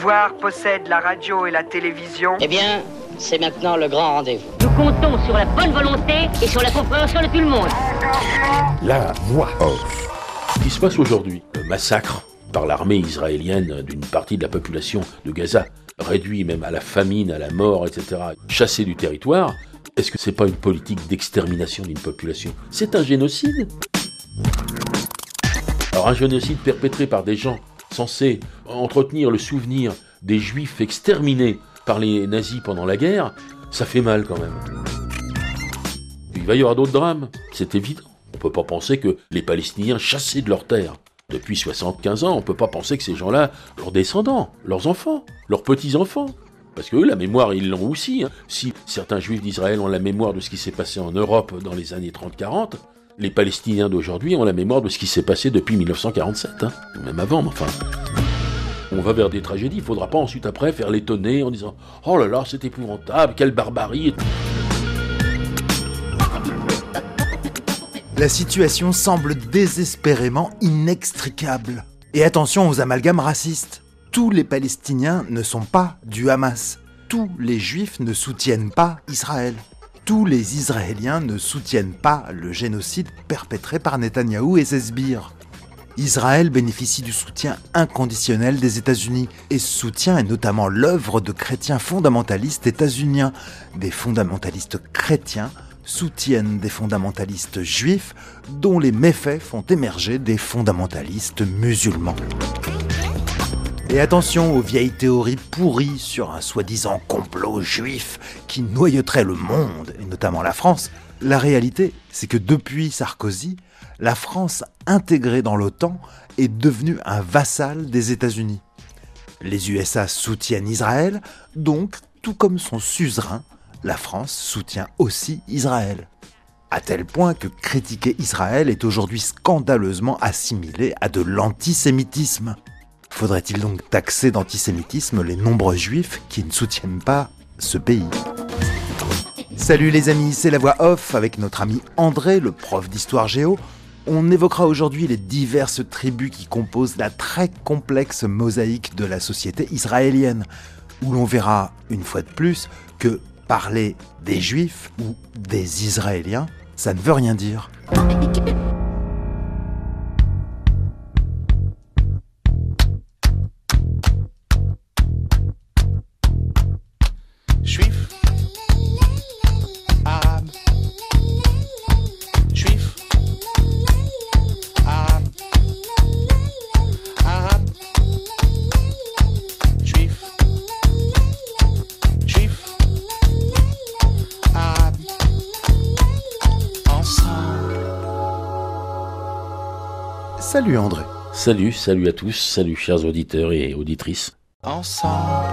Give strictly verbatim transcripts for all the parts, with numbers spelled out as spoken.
pouvoir possède la radio et la télévision. Eh bien, c'est maintenant le grand rendez-vous. Nous comptons sur la bonne volonté et sur la compréhension de tout le monde. La voix off. Ce qui se passe aujourd'hui, le massacre par l'armée israélienne d'une partie de la population de Gaza, réduit même à la famine, à la mort, et cetera, chassé du territoire, est-ce que c'est pas une politique d'extermination d'une population ? C'est un génocide. Alors un génocide perpétré par des gens censés entretenir le souvenir des juifs exterminés par les nazis pendant la guerre, ça fait mal quand même. Il va y avoir d'autres drames, c'est évident. On ne peut pas penser que les Palestiniens chassés de leur terre depuis soixante-quinze ans, on ne peut pas penser que ces gens-là, leurs descendants, leurs enfants, leurs petits-enfants, parce que eux, la mémoire, ils l'ont aussi. Hein. Si certains juifs d'Israël ont la mémoire de ce qui s'est passé en Europe dans les années trente quarante, les Palestiniens d'aujourd'hui ont la mémoire de ce qui s'est passé depuis dix-neuf cent quarante-sept, hein. Même avant, mais enfin... On va vers des tragédies, il ne faudra pas ensuite après faire l'étonner en disant « Oh là là, c'est épouvantable, quelle barbarie !» La situation semble désespérément inextricable. Et attention aux amalgames racistes. Tous les Palestiniens ne sont pas du Hamas. Tous les Juifs ne soutiennent pas Israël. Tous les Israéliens ne soutiennent pas le génocide perpétré par Netanyahou et ses sbires. Israël bénéficie du soutien inconditionnel des États-Unis, et ce soutien est notamment l'œuvre de chrétiens fondamentalistes états-uniens. Des fondamentalistes chrétiens soutiennent des fondamentalistes juifs, dont les méfaits font émerger des fondamentalistes musulmans. Et attention aux vieilles théories pourries sur un soi-disant complot juif qui noyauterait le monde, et notamment la France. La réalité, c'est que depuis Sarkozy, la France, intégrée dans l'OTAN, est devenue un vassal des États-Unis. Les U S A soutiennent Israël, donc, tout comme son suzerain, la France soutient aussi Israël. À tel point que critiquer Israël est aujourd'hui scandaleusement assimilé à de l'antisémitisme. Faudrait-il donc taxer d'antisémitisme les nombreux juifs qui ne soutiennent pas ce pays ? Salut les amis, c'est la voix off avec notre ami André, le prof d'histoire géo. On évoquera aujourd'hui les diverses tribus qui composent la très complexe mosaïque de la société israélienne, où l'on verra une fois de plus que parler des Juifs ou des Israéliens, ça ne veut rien dire. Juif, arabe, juif, arabe, arabe, juif, juif, arabe, ensemble. Salut André. Salut, salut à tous, salut chers auditeurs et auditrices. Ensemble.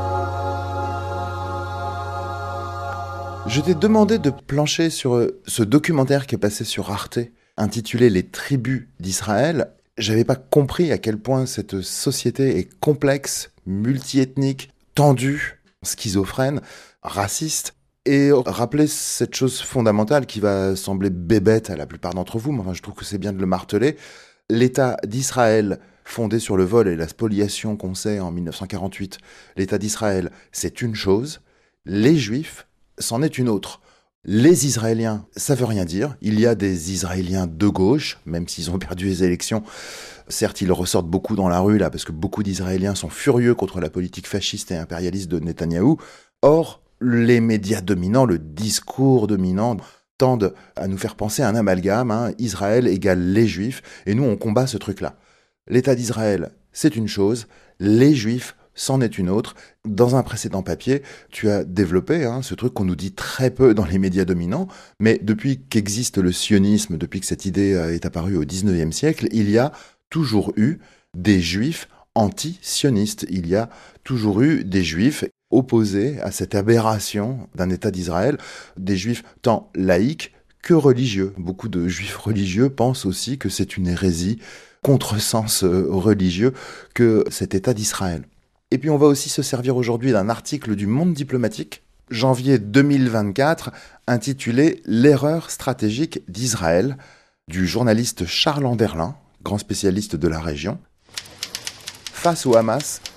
Je t'ai demandé de plancher sur ce documentaire qui est passé sur Arte, intitulé « Les tribus d'Israël ». J'avais pas compris à quel point cette société est complexe, multiethnique, tendue, schizophrène, raciste, et rappeler cette chose fondamentale qui va sembler bébête à la plupart d'entre vous, mais enfin, je trouve que c'est bien de le marteler. L'État d'Israël, fondé sur le vol et la spoliation qu'on sait en dix-neuf cent quarante-huit, l'État d'Israël, c'est une chose, les Juifs, c'en est une autre. Les Israéliens, ça veut rien dire. Il y a des Israéliens de gauche, même s'ils ont perdu les élections. Certes, ils ressortent beaucoup dans la rue, là, parce que beaucoup d'Israéliens sont furieux contre la politique fasciste et impérialiste de Netanyahou. Or, les médias dominants, le discours dominant, tendent à nous faire penser à un amalgame, hein, Israël égale les Juifs, et nous, on combat ce truc-là. L'État d'Israël, c'est une chose, les Juifs, c'en est une autre. Dans un précédent papier, tu as développé hein, ce truc qu'on nous dit très peu dans les médias dominants, mais depuis qu'existe le sionisme, depuis que cette idée est apparue au dix-neuvième siècle, il y a toujours eu des juifs anti-sionistes. Il y a toujours eu des juifs opposés à cette aberration d'un État d'Israël, des juifs tant laïcs que religieux. Beaucoup de juifs religieux pensent aussi que c'est une hérésie, contresens religieux, que cet État d'Israël. Et puis on va aussi se servir aujourd'hui d'un article du Monde diplomatique, janvier deux mille vingt-quatre, intitulé « L'erreur stratégique d'Israël » du journaliste Charles Anderlin, grand spécialiste de la région. Face au Hamas,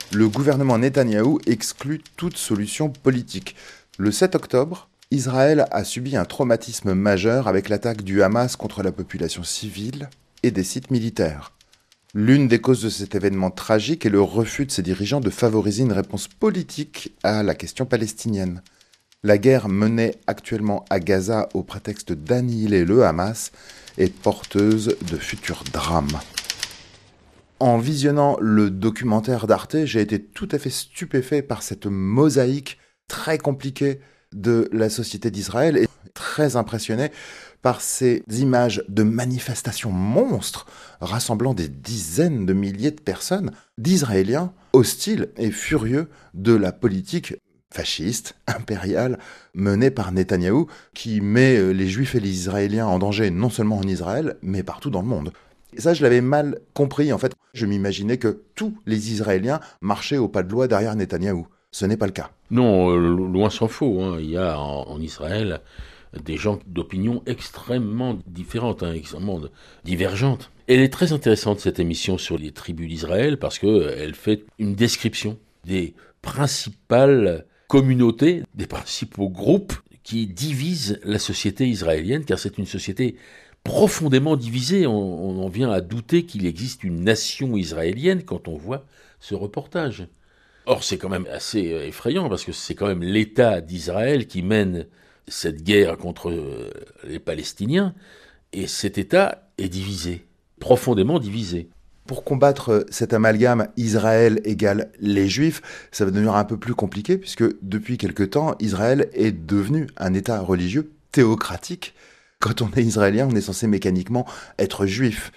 le gouvernement Netanyahou exclut toute solution politique. Le sept octobre, Israël a subi un traumatisme majeur avec l'attaque du Hamas contre la population civile et des sites militaires. L'une des causes de cet événement tragique est le refus de ses dirigeants de favoriser une réponse politique à la question palestinienne. La guerre menée actuellement à Gaza au prétexte d'annihiler le Hamas est porteuse de futurs drames. En visionnant le documentaire d'Arte, j'ai été tout à fait stupéfait par cette mosaïque très compliquée de la société d'Israël et très impressionné par ces images de manifestations monstres rassemblant des dizaines de milliers de personnes, d'Israéliens hostiles et furieux de la politique fasciste, impériale, menée par Netanyahou, qui met les Juifs et les Israéliens en danger non seulement en Israël, mais partout dans le monde. Et ça, je l'avais mal compris. En fait, je m'imaginais que tous les Israéliens marchaient au pas de loi derrière Netanyahou. Ce n'est pas le cas. Non, euh, loin s'en faut. Hein. Il y a en, en Israël des gens d'opinions extrêmement différentes, hein, extrêmement divergentes. Elle est très intéressante, cette émission sur les tribus d'Israël, parce qu'elle fait une description des principales communautés, des principaux groupes qui divisent la société israélienne, car c'est une société profondément divisée. On, on en vient à douter qu'il existe une nation israélienne quand on voit ce reportage. Or, c'est quand même assez effrayant, parce que c'est quand même l'État d'Israël qui mène cette guerre contre les Palestiniens, et cet État est divisé, profondément divisé. Pour combattre cet amalgame Israël égale les Juifs, ça va devenir un peu plus compliqué, puisque depuis quelque temps, Israël est devenu un État religieux théocratique. Quand on est israélien, on est censé mécaniquement être juif.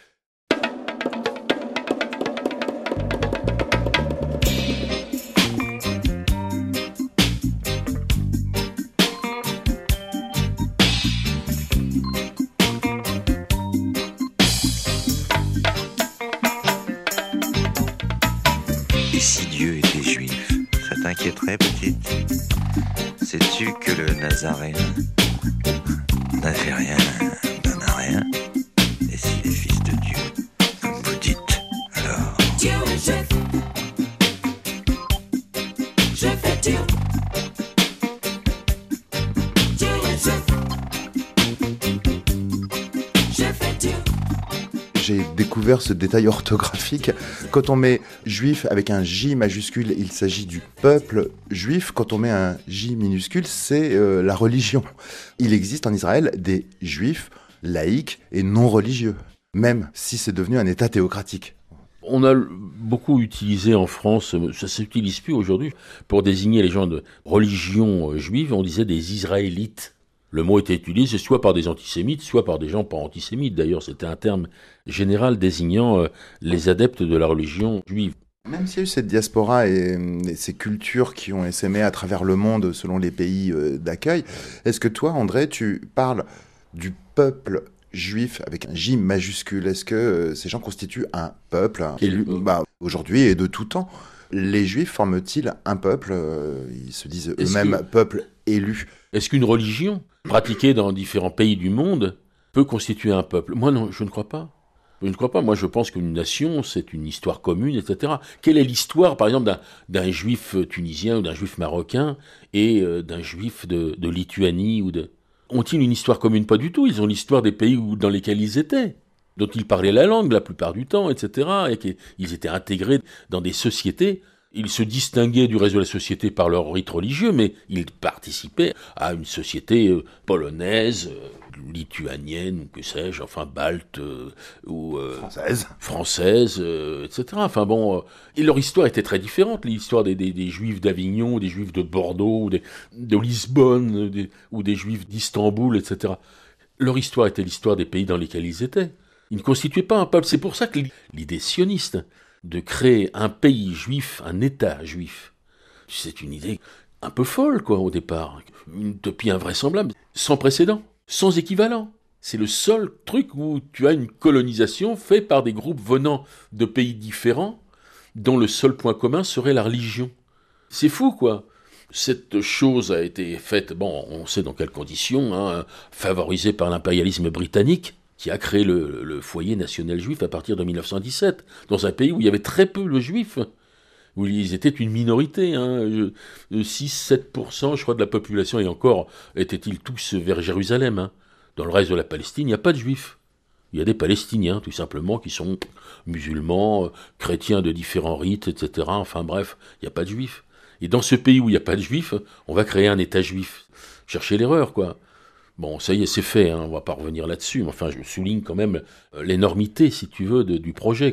Et si Dieu était juif, ça t'inquiéterait, petite? Sais-tu que le Nazaréen n'a fait rien, n'en a rien? Et s'il est fils de Dieu, comme vous dites, alors... Dieu est juif. Je fais Dieu. Dieu est juif. Je fais Dieu. J'ai découvert ce détail orthographique. Quand on met juif avec un J majuscule, il s'agit du peuple juif. Quand on met un J minuscule, c'est euh, la religion. Il existe en Israël des juifs laïcs et non religieux, même si c'est devenu un État théocratique. On a beaucoup utilisé en France, ça ne s'utilise plus aujourd'hui, pour désigner les gens de religion juive, on disait des Israélites. Le mot était utilisé soit par des antisémites, soit par des gens pas antisémites. D'ailleurs, c'était un terme général désignant euh, les adeptes de la religion juive. Même s'il y a eu cette diaspora et, et ces cultures qui ont essaimé à travers le monde selon les pays euh, d'accueil, est-ce que toi, André, tu parles du peuple juif avec un J majuscule? Est-ce que euh, ces gens constituent un peuple hein, élu, bah, aujourd'hui et de tout temps? Les Juifs forment-ils un peuple? euh, Ils se disent eux-mêmes que... peuple élu. Est-ce qu'une religion pratiquée dans différents pays du monde peut constituer un peuple? Moi, non, je ne crois pas. Je ne crois pas. Moi, je pense qu'une nation, c'est une histoire commune, et cetera. Quelle est l'histoire, par exemple, d'un, d'un juif tunisien ou d'un juif marocain et euh, d'un juif de, de Lituanie ou de... Ont-ils une histoire commune? Pas du tout. Ils ont l'histoire des pays où, dans lesquels ils étaient, dont ils parlaient la langue la plupart du temps, et cetera. Et qu'ils étaient intégrés dans des sociétés. Ils se distinguaient du reste de la société par leur rite religieux, mais ils participaient à une société polonaise, lituanienne, ou que sais-je, enfin balte, euh, ou euh, française, française euh, et cetera. Enfin bon, euh, et leur histoire était très différente. L'histoire des, des, des Juifs d'Avignon, des Juifs de Bordeaux, ou des, de Lisbonne, des, ou des Juifs d'Istanbul, et cetera. Leur histoire était l'histoire des pays dans lesquels ils étaient. Ils ne constituaient pas un peuple. C'est pour ça que l'idée sioniste de créer un pays juif, un État juif, c'est une idée un peu folle, quoi, au départ. Une utopie invraisemblable, sans précédent, sans équivalent. C'est le seul truc où tu as une colonisation faite par des groupes venant de pays différents, dont le seul point commun serait la religion. C'est fou, quoi. Cette chose a été faite, bon, on sait dans quelles conditions, hein, favorisée par l'impérialisme britannique, qui a créé le, le foyer national juif à partir de mille neuf cent dix-sept, dans un pays où il y avait très peu de juifs. où ils étaient une minorité, hein, six à sept pour cent je crois de la population, et encore étaient-ils tous vers Jérusalem. Hein. Dans le reste de la Palestine, il n'y a pas de juifs. Il y a des Palestiniens, tout simplement, qui sont musulmans, euh, chrétiens de différents rites, et cetera. Enfin bref, il n'y a pas de juifs. Et dans ce pays où il n'y a pas de juifs, on va créer un État juif. Cherchez l'erreur, quoi. Bon, ça y est, c'est fait, hein, on ne va pas revenir là-dessus, mais enfin, je souligne quand même l'énormité, si tu veux, de, du projet.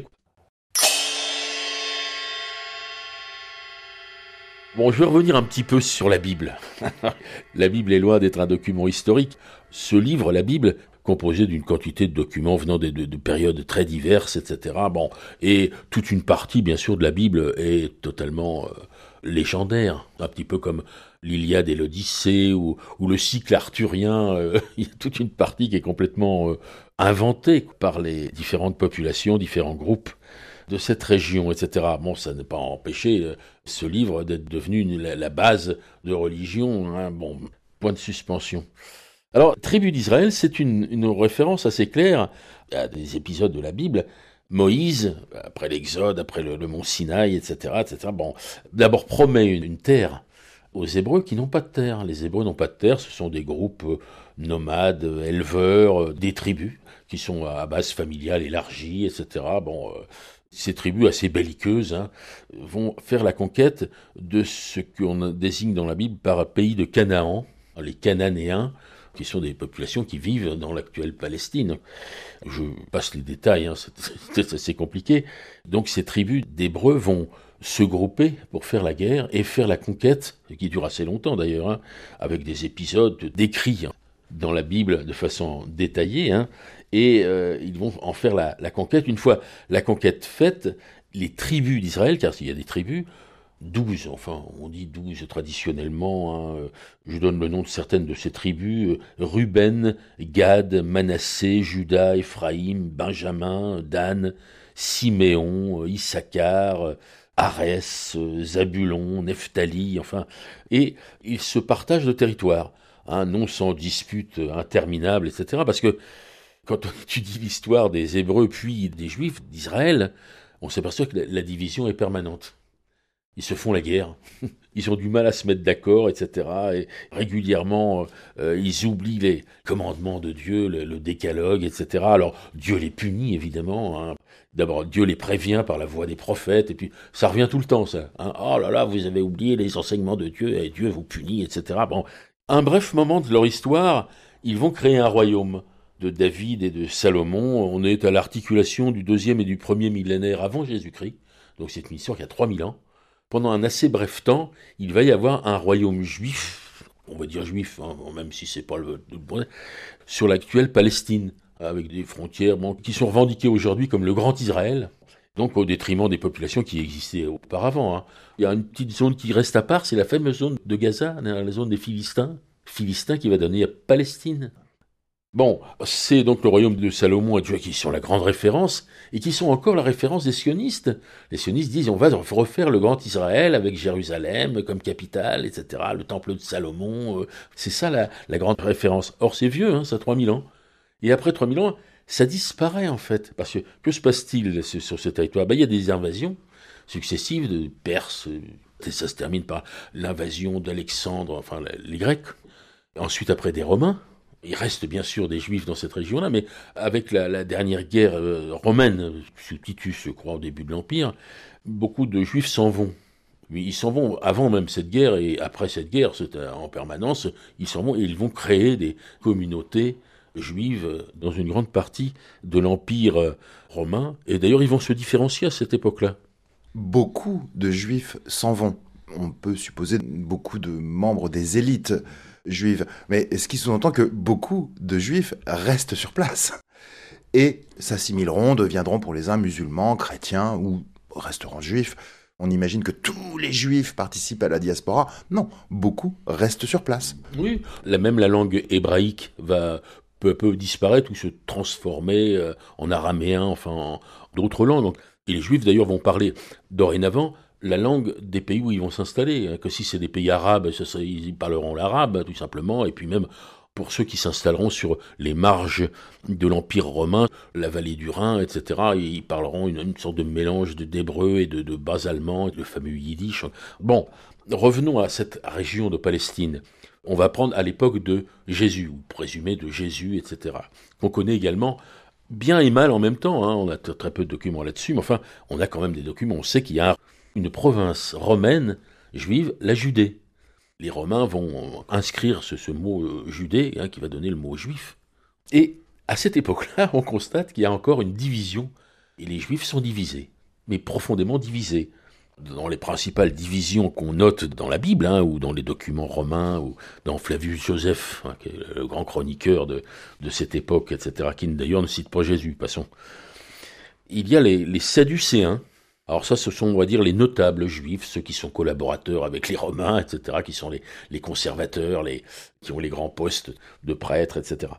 Bon, je vais revenir un petit peu sur la Bible. La Bible est loin d'être un document historique. Ce livre, la Bible, composé d'une quantité de documents venant de, de, de périodes très diverses, et cetera. Bon, et toute une partie, bien sûr, de la Bible est totalement euh, légendaire, un petit peu comme l'Iliade et l'Odyssée, ou, ou le cycle arthurien. Euh, il y a toute une partie qui est complètement euh, inventée par les différentes populations, différents groupes de cette région, et cetera. Bon, ça n'a pas empêché euh, ce livre d'être devenu une, la, la base de religion. Hein. Bon, point de suspension. Alors, Tribu d'Israël, c'est une, une référence assez claire à des épisodes de la Bible. Moïse, après l'Exode, après le, le mont Sinaï, et cetera, et cetera. Bon, d'abord promet une, une terre aux Hébreux qui n'ont pas de terre. Les Hébreux n'ont pas de terre, ce sont des groupes euh, nomades, éleveurs, euh, des tribus qui sont à base familiale élargie, et cetera. Bon, euh, ces tribus assez belliqueuses hein, vont faire la conquête de ce qu'on désigne dans la Bible par pays de Canaan, les Cananéens, qui sont des populations qui vivent dans l'actuelle Palestine. Je passe les détails, hein, c'est, c'est assez compliqué. Donc ces tribus d'Hébreux vont se grouper pour faire la guerre et faire la conquête, qui dure assez longtemps d'ailleurs, hein, avec des épisodes décrits hein, dans la Bible de façon détaillée, hein, et euh, ils vont en faire la, la conquête. Une fois la conquête faite, les tribus d'Israël, car il y a des tribus, douze, enfin on dit douze traditionnellement, hein, je donne le nom de certaines de ces tribus, Ruben, Gad, Manassé, Juda, Éphraïm, Benjamin, Dan, Siméon, Issachar, Arès, Zabulon, Nephtali, enfin, et ils se partagent le territoire, hein, non sans disputes interminables, et cetera. Parce que quand on étudie l'histoire des Hébreux puis des Juifs d'Israël, on s'aperçoit que la, la division est permanente. Ils se font la guerre, ils ont du mal à se mettre d'accord, et cetera. Et régulièrement, euh, ils oublient les commandements de Dieu, le, le décalogue, et cetera. Alors, Dieu les punit, évidemment. Hein. D'abord, Dieu les prévient par la voix des prophètes, et puis ça revient tout le temps, ça. Hein. Oh là là, vous avez oublié les enseignements de Dieu, et Dieu vous punit, et cetera. Bon, un bref moment de leur histoire, ils vont créer un royaume de David et de Salomon. On est à l'articulation du deuxième et du premier millénaire avant Jésus-Christ. Donc c'est une histoire qui a trois mille ans. Pendant un assez bref temps, il va y avoir un royaume juif, on va dire juif, hein, même si c'est pas le, le bon, sur l'actuelle Palestine, avec des frontières bon, qui sont revendiquées aujourd'hui comme le Grand Israël, donc au détriment des populations qui existaient auparavant. Hein. Il y a une petite zone qui reste à part, c'est la fameuse zone de Gaza, la zone des Philistins, Philistins qui va donner à Palestine. Bon, c'est donc le royaume de Salomon et de Dieu qui sont la grande référence, et qui sont encore la référence des sionistes. Les sionistes disent, on va refaire le grand Israël avec Jérusalem comme capitale, et cetera, le temple de Salomon, euh, c'est ça la, la grande référence. Or c'est vieux, hein, ça a trois mille ans. Et après trois mille ans, ça disparaît en fait, parce que que se passe-t-il sur ce territoire? Ben, il y a des invasions successives de Perses, et ça se termine par l'invasion d'Alexandre, enfin les Grecs, ensuite après des Romains. Il reste bien sûr des Juifs dans cette région-là, mais avec la, la dernière guerre euh, romaine, sous Titus, je crois, au début de l'Empire, beaucoup de Juifs s'en vont. Ils s'en vont avant même cette guerre, et après cette guerre, c'est en permanence, ils s'en vont et ils vont créer des communautés juives dans une grande partie de l'Empire romain. Et d'ailleurs, ils vont se différencier à cette époque-là. Beaucoup de Juifs s'en vont. On peut supposer beaucoup de membres des élites juives, mais ce qui sous-entend que beaucoup de Juifs restent sur place et s'assimileront, deviendront pour les uns musulmans, chrétiens ou resteront juifs. On imagine que tous les Juifs participent à la diaspora. Non, beaucoup restent sur place. Oui, la même la langue hébraïque va peu à peu disparaître ou se transformer euh, en araméen, enfin en d'autres langues. Donc, et les Juifs d'ailleurs vont parler dorénavant la langue des pays où ils vont s'installer, que si c'est des pays arabes, ça, ça, ils parleront l'arabe tout simplement, et puis même pour ceux qui s'installeront sur les marges de l'Empire romain, la vallée du Rhin, et cetera. Et ils parleront une, une sorte de mélange de d'hébreu et de, de bas allemand, le fameux yiddish. Bon, revenons à cette région de Palestine. On va prendre à l'époque de Jésus, ou présumé de Jésus, et cetera. On connaît également bien et mal en même temps, hein. On a t- très peu de documents là-dessus, mais enfin, on a quand même des documents. On sait qu'il y a une province romaine juive, la Judée. Les Romains vont inscrire ce, ce mot euh, Judée, hein, qui va donner le mot juif. Et à cette époque-là, on constate qu'il y a encore une division, et les Juifs sont divisés, mais profondément divisés. Dans les principales divisions qu'on note dans la Bible, hein, ou dans les documents romains, ou dans Flavius Joseph, hein, qui est le grand chroniqueur de, de cette époque, et cetera, qui d'ailleurs ne cite pas Jésus, passons. Il y a les, les Sadducéens. Alors ça, ce sont, on va dire, les notables juifs, ceux qui sont collaborateurs avec les Romains, et cetera, qui sont les, les conservateurs, les, qui ont les grands postes de prêtres, et cetera.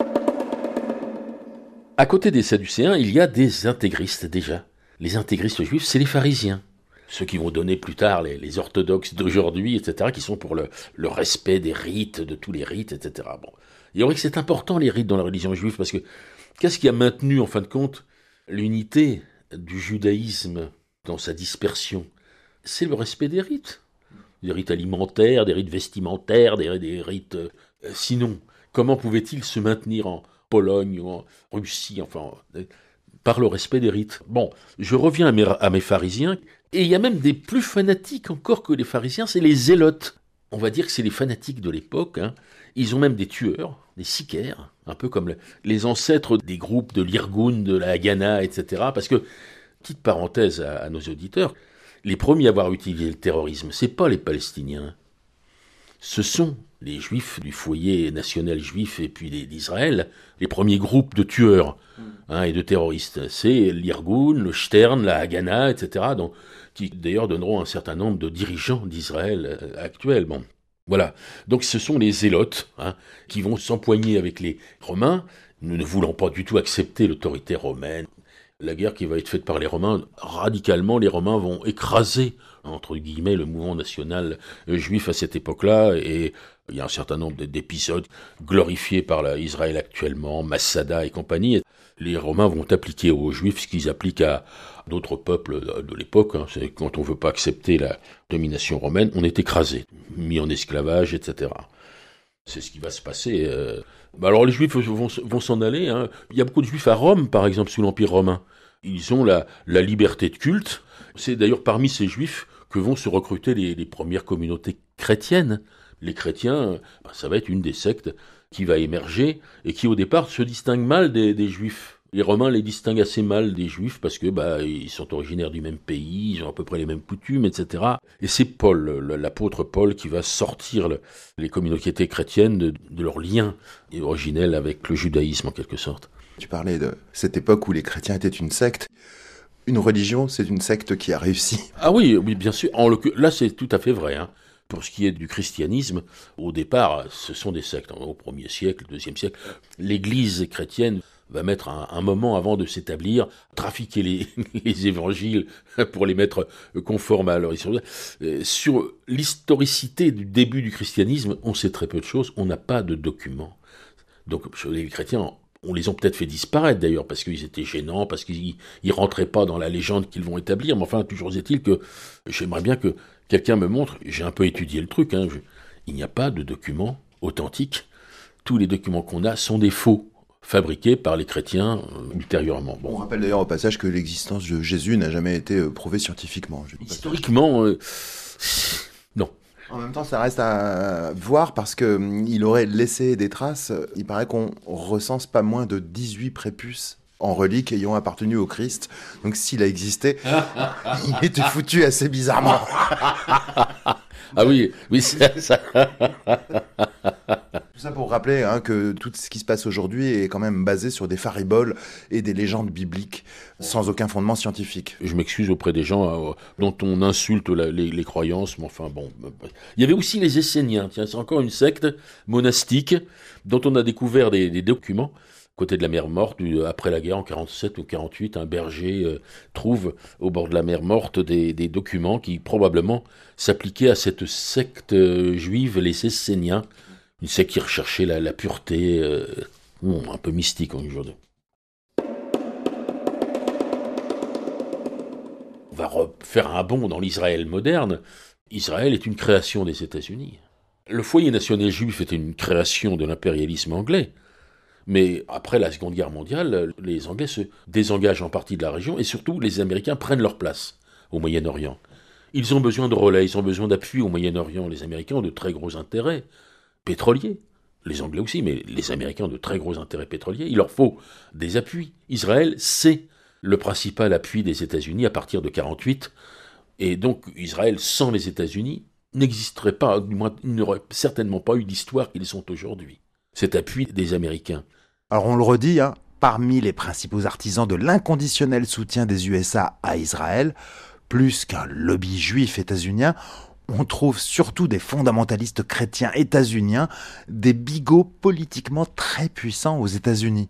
À côté des Sadducéens, il y a des intégristes déjà. Les intégristes juifs, c'est les pharisiens. Ceux qui vont donner plus tard les, les orthodoxes d'aujourd'hui, et cetera, qui sont pour le, le respect des rites, de tous les rites, et cetera. Bon. Il y aurait que c'est important, les rites, dans la religion juive, parce que qu'est-ce qui a maintenu, en fin de compte, l'unité du judaïsme dans sa dispersion? C'est le respect des rites. Des rites alimentaires, des rites vestimentaires, des, des rites... Euh, sinon, comment pouvait-il se maintenir en Pologne ou en Russie, enfin... Euh, par le respect des rites. Bon, je reviens à mes, à mes pharisiens, et il y a même des plus fanatiques encore que les pharisiens, c'est les zélotes. On va dire que c'est les fanatiques de l'époque, hein. Ils ont même des tueurs, des sicaires, un peu comme le, les ancêtres des groupes de l'Irgun, de la Haganah, et cetera. Parce que, petite parenthèse à, à nos auditeurs, les premiers à avoir utilisé le terrorisme, c'est pas les Palestiniens. Ce sont les Juifs du foyer national juif et puis les, d'Israël, les premiers groupes de tueurs, hein, et de terroristes. C'est l'Irgun, le Stern, la Haganah, et cetera, donc, qui d'ailleurs donneront un certain nombre de dirigeants d'Israël euh, actuels. Bon, voilà. Donc ce sont les zélotes, hein, qui vont s'empoigner avec les Romains, ne voulant pas du tout accepter l'autorité romaine. La guerre qui va être faite par les Romains, radicalement, les Romains vont écraser, entre guillemets, le mouvement national juif à cette époque-là, et il y a un certain nombre d'épisodes glorifiés par la Israël actuellement, Masada et compagnie. Les Romains vont appliquer aux Juifs ce qu'ils appliquent à d'autres peuples de l'époque, hein. C'est quand on ne veut pas accepter la domination romaine, on est écrasé, mis en esclavage, et cetera. C'est ce qui va se passer. Euh... Bah alors les Juifs vont, vont s'en aller, hein. Il y a beaucoup de Juifs à Rome, par exemple, sous l'Empire romain. Ils ont la, la liberté de culte. C'est d'ailleurs parmi ces Juifs que vont se recruter les, les premières communautés chrétiennes. Les chrétiens, bah, ça va être une des sectes qui va émerger et qui au départ se distingue mal des, des Juifs. Les Romains les distinguent assez mal des Juifs parce que bah ils sont originaires du même pays, ils ont à peu près les mêmes coutumes, et cetera. Et c'est Paul, l'apôtre Paul, qui va sortir le, les communautés chrétiennes de, de leur lien originel avec le judaïsme en quelque sorte. Tu parlais de cette époque où les chrétiens étaient une secte. Une religion, c'est une secte qui a réussi. Ah oui, oui, bien sûr. En, là, c'est tout à fait vrai, hein. Pour ce qui est du christianisme, au départ, ce sont des sectes. Au premier siècle, deuxième siècle, l'Église chrétienne va mettre un, un moment avant de s'établir, trafiquer les, les évangiles pour les mettre conformes à leur histoire. Sur l'historicité du début du christianisme, on sait très peu de choses, on n'a pas de documents. Donc les chrétiens, on les a peut-être fait disparaître d'ailleurs, parce qu'ils étaient gênants, parce qu'ils ne rentraient pas dans la légende qu'ils vont établir, mais enfin, toujours est-il que j'aimerais bien que quelqu'un me montre, j'ai un peu étudié le truc, hein, je, il n'y a pas de documents authentiques, tous les documents qu'on a sont des faux, fabriqués par les chrétiens euh, ultérieurement. Bon. On rappelle d'ailleurs au passage que l'existence de Jésus n'a jamais été euh, prouvée scientifiquement. Historiquement, euh, non. En même temps, ça reste à voir parce que hum, il aurait laissé des traces. Il paraît qu'on recense pas moins de dix-huit prépuces en reliques ayant appartenu au Christ. Donc s'il a existé, il était foutu assez bizarrement. Ah oui, oui, c'est ça. Tout ça pour rappeler hein, que tout ce qui se passe aujourd'hui est quand même basé sur des fariboles et des légendes bibliques sans aucun fondement scientifique. Je m'excuse auprès des gens euh, dont on insulte la, les, les croyances, mais enfin bon. Il y avait aussi les Esséniens, tiens, c'est encore une secte monastique dont on a découvert des, des documents. Côté de la mer Morte, après la guerre en quarante-sept ou quarante-huit, un berger euh, trouve au bord de la mer Morte des, des documents qui probablement s'appliquaient à cette secte euh, juive, les Esséniens, Une secte qui recherchait la, la pureté, euh, un peu mystique aujourd'hui. On va refaire un bond dans l'Israël moderne. Israël est une création des États-Unis. Le foyer national juif était une création de l'impérialisme anglais. Mais après la Seconde Guerre mondiale, les Anglais se désengagent en partie de la région et surtout les Américains prennent leur place au Moyen-Orient. Ils ont besoin de relais, ils ont besoin d'appui au Moyen-Orient. Les Américains ont de très gros intérêts pétroliers. Les Anglais aussi, mais les Américains ont de très gros intérêts pétroliers. Il leur faut des appuis. Israël, c'est le principal appui des États-Unis à partir de quarante-huit. Et donc Israël, sans les États-Unis, n'existerait pas, du moins, il n'aurait certainement pas eu l'histoire qu'ils sont aujourd'hui. Cet appui des Américains. Alors on le redit, hein, parmi les principaux artisans de l'inconditionnel soutien des U S A à Israël, plus qu'un lobby juif états-unien, on trouve surtout des fondamentalistes chrétiens états-uniens, des bigots politiquement très puissants aux États-Unis.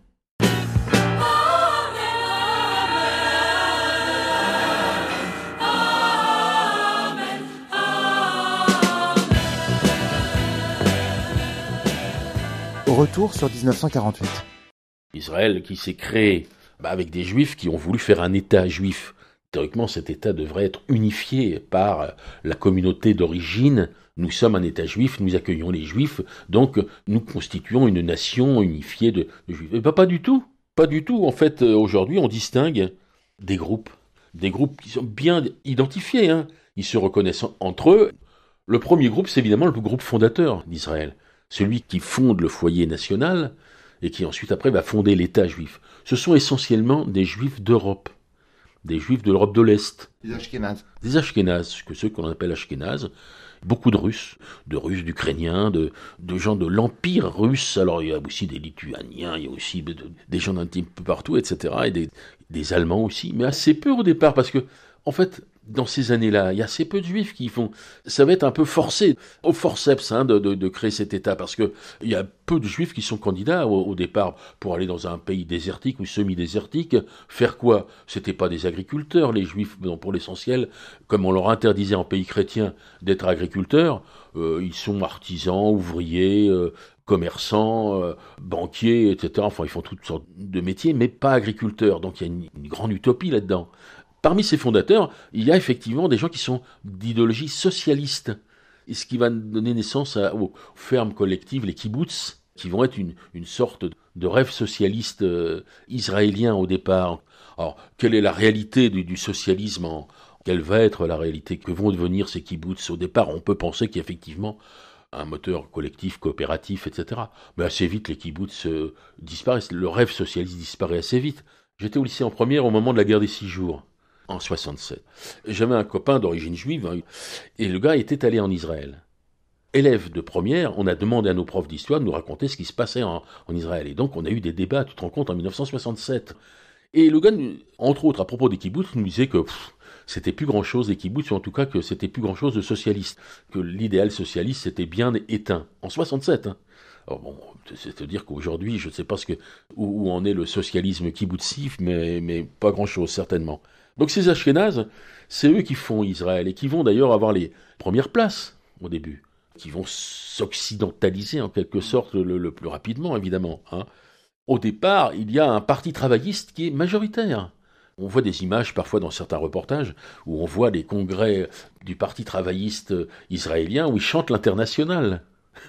Retour sur dix-neuf cent quarante-huit. Israël qui s'est créé bah, avec des juifs qui ont voulu faire un État juif. Théoriquement, cet État devrait être unifié par la communauté d'origine. Nous sommes un État juif, nous accueillons les juifs, donc nous constituons une nation unifiée de, de juifs. Et bah, pas du tout, pas du tout. En fait, aujourd'hui, on distingue des groupes, des groupes qui sont bien identifiés. Hein. Ils se reconnaissent entre eux. Le premier groupe, c'est évidemment le groupe fondateur d'Israël. Celui qui fonde le foyer national et qui ensuite après va fonder l'État juif. Ce sont essentiellement des juifs d'Europe, des juifs de l'Europe de l'Est. Des Ashkénazes. Des Ashkénazes, que ceux qu'on appelle Ashkénazes. Beaucoup de Russes, de Russes, d'Ukrainiens, de, de gens de l'Empire russe. Alors il y a aussi des Lituaniens, il y a aussi de, de, des gens d'un petit peu partout, et cetera. Et des, des Allemands aussi, mais assez peu au départ, parce que, en fait, dans ces années-là, il y a assez peu de juifs qui font... Ça va être un peu forcé, au forceps, hein, de, de, de créer cet État, parce qu'il y a peu de juifs qui sont candidats au, au départ pour aller dans un pays désertique ou semi-désertique. Faire quoi? C'était pas des agriculteurs, les juifs, bon, pour l'essentiel. Comme on leur interdisait en pays chrétien d'être agriculteurs, euh, ils sont artisans, ouvriers, euh, commerçants, euh, banquiers, et cetera. Enfin, ils font toutes sortes de métiers, mais pas agriculteurs. Donc il y a une, une grande utopie là-dedans. Parmi ces fondateurs, il y a effectivement des gens qui sont d'idéologie socialiste, et ce qui va donner naissance à, aux fermes collectives, les kibbutz, qui vont être une, une sorte de rêve socialiste euh, israélien au départ. Alors, quelle est la réalité du, du socialisme en, quelle va être la réalité? Que vont devenir ces kibbutz? Au départ, on peut penser qu'il y a effectivement un moteur collectif, coopératif, et cetera. Mais assez vite, les kibbutz euh, disparaissent. Le rêve socialiste disparaît assez vite. J'étais au lycée en première au moment de la guerre des six jours. En soixante-sept. J'avais un copain d'origine juive, hein, et le gars était allé en Israël. Élève de première, on a demandé à nos profs d'histoire de nous raconter ce qui se passait en, en Israël. Et donc on a eu des débats, tu te rends compte, en dix-neuf cent soixante-sept. Et le gars, entre autres, à propos des kibbutz, nous disait que pff, c'était plus grand-chose des kibbutz, ou en tout cas que c'était plus grand-chose de socialiste. Que l'idéal socialiste s'était bien éteint. En soixante-sept, hein. Alors bon, c'est-à-dire qu'aujourd'hui, je ne sais pas ce que, où, où en est le socialisme kibbutzif, mais, mais pas grand-chose, certainement. Donc ces Ashkénazes, c'est eux qui font Israël, et qui vont d'ailleurs avoir les premières places au début, qui vont s'occidentaliser en quelque sorte le, le plus rapidement, évidemment. Hein. Au départ, il y a un parti travailliste qui est majoritaire. On voit des images parfois dans certains reportages où on voit les congrès du parti travailliste israélien où ils chantent l'Internationale.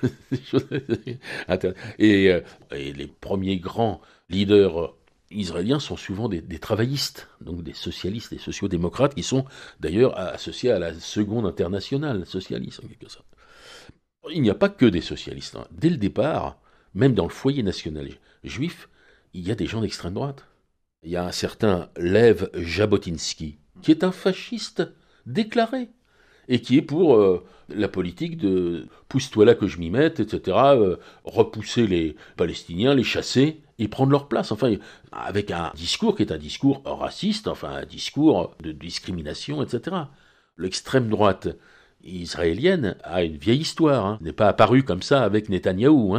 et, et les premiers grands leaders israéliens sont souvent des, des travaillistes, donc des socialistes, des sociodémocrates, qui sont d'ailleurs associés à la seconde internationale socialiste, en quelque sorte. Il n'y a pas que des socialistes. Hein. Dès le départ, même dans le foyer national juif, il y a des gens d'extrême droite. Il y a un certain Lev Jabotinsky, qui est un fasciste déclaré, et qui est pour euh, la politique de « pousse-toi là que je m'y mette », et cetera, euh, repousser les Palestiniens, les chasser, et prendre leur place, enfin, avec un discours qui est un discours raciste, enfin, un discours de discrimination, et cetera. L'extrême droite israélienne a une vieille histoire, hein, n'est pas apparue comme ça avec Netanyahou, hein.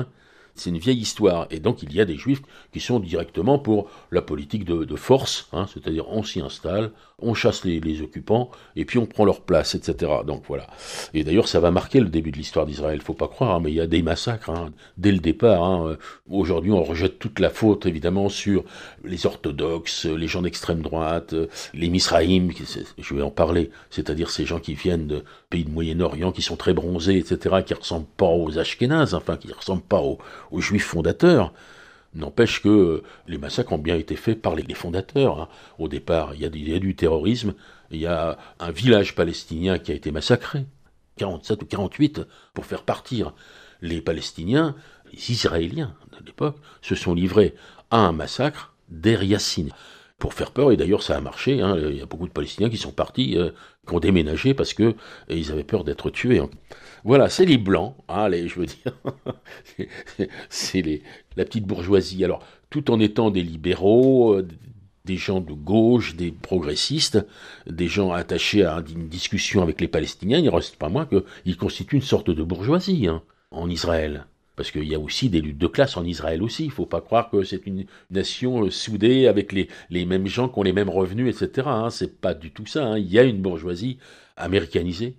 C'est une vieille histoire. Et donc il y a des juifs qui sont directement pour la politique de, de force, hein, c'est-à-dire on s'y installe, on chasse les, les occupants, et puis on prend leur place, et cetera. Donc voilà. Et d'ailleurs ça va marquer le début de l'histoire d'Israël, faut pas croire, hein, mais il y a des massacres, hein, dès le départ. Hein. Aujourd'hui on rejette toute la faute évidemment sur les orthodoxes, les gens d'extrême droite, les Misraïm, je vais en parler, c'est-à-dire ces gens qui viennent de pays de Moyen-Orient, qui sont très bronzés, et cetera, qui ressemblent pas aux Ashkénazes, enfin qui ressemblent pas aux aux juifs fondateurs. N'empêche que les massacres ont bien été faits par les fondateurs. Hein. Au départ, il y, a, il y a du terrorisme, il y a un village palestinien qui a été massacré, quarante-sept ou quarante-huit, pour faire partir les Palestiniens. Les Israéliens de l'époque se sont livrés à un massacre d'Er Yassine, pour faire peur, et d'ailleurs ça a marché. Hein. Il y a beaucoup de Palestiniens qui sont partis, euh, qui ont déménagé parce que et ils avaient peur d'être tués. Hein. Voilà, c'est les blancs, hein, les, je veux dire, c'est les, la petite bourgeoisie. Alors, tout en étant des libéraux, euh, des gens de gauche, des progressistes, des gens attachés à une discussion avec les Palestiniens, il ne reste pas moins qu'ils constituent une sorte de bourgeoisie hein, en Israël. Parce qu'il y a aussi des luttes de classe en Israël aussi. Il ne faut pas croire que c'est une nation euh, soudée avec les, les mêmes gens qui ont les mêmes revenus, et cetera. Hein. C'est pas du tout ça. Hein. Il y a une bourgeoisie américanisée.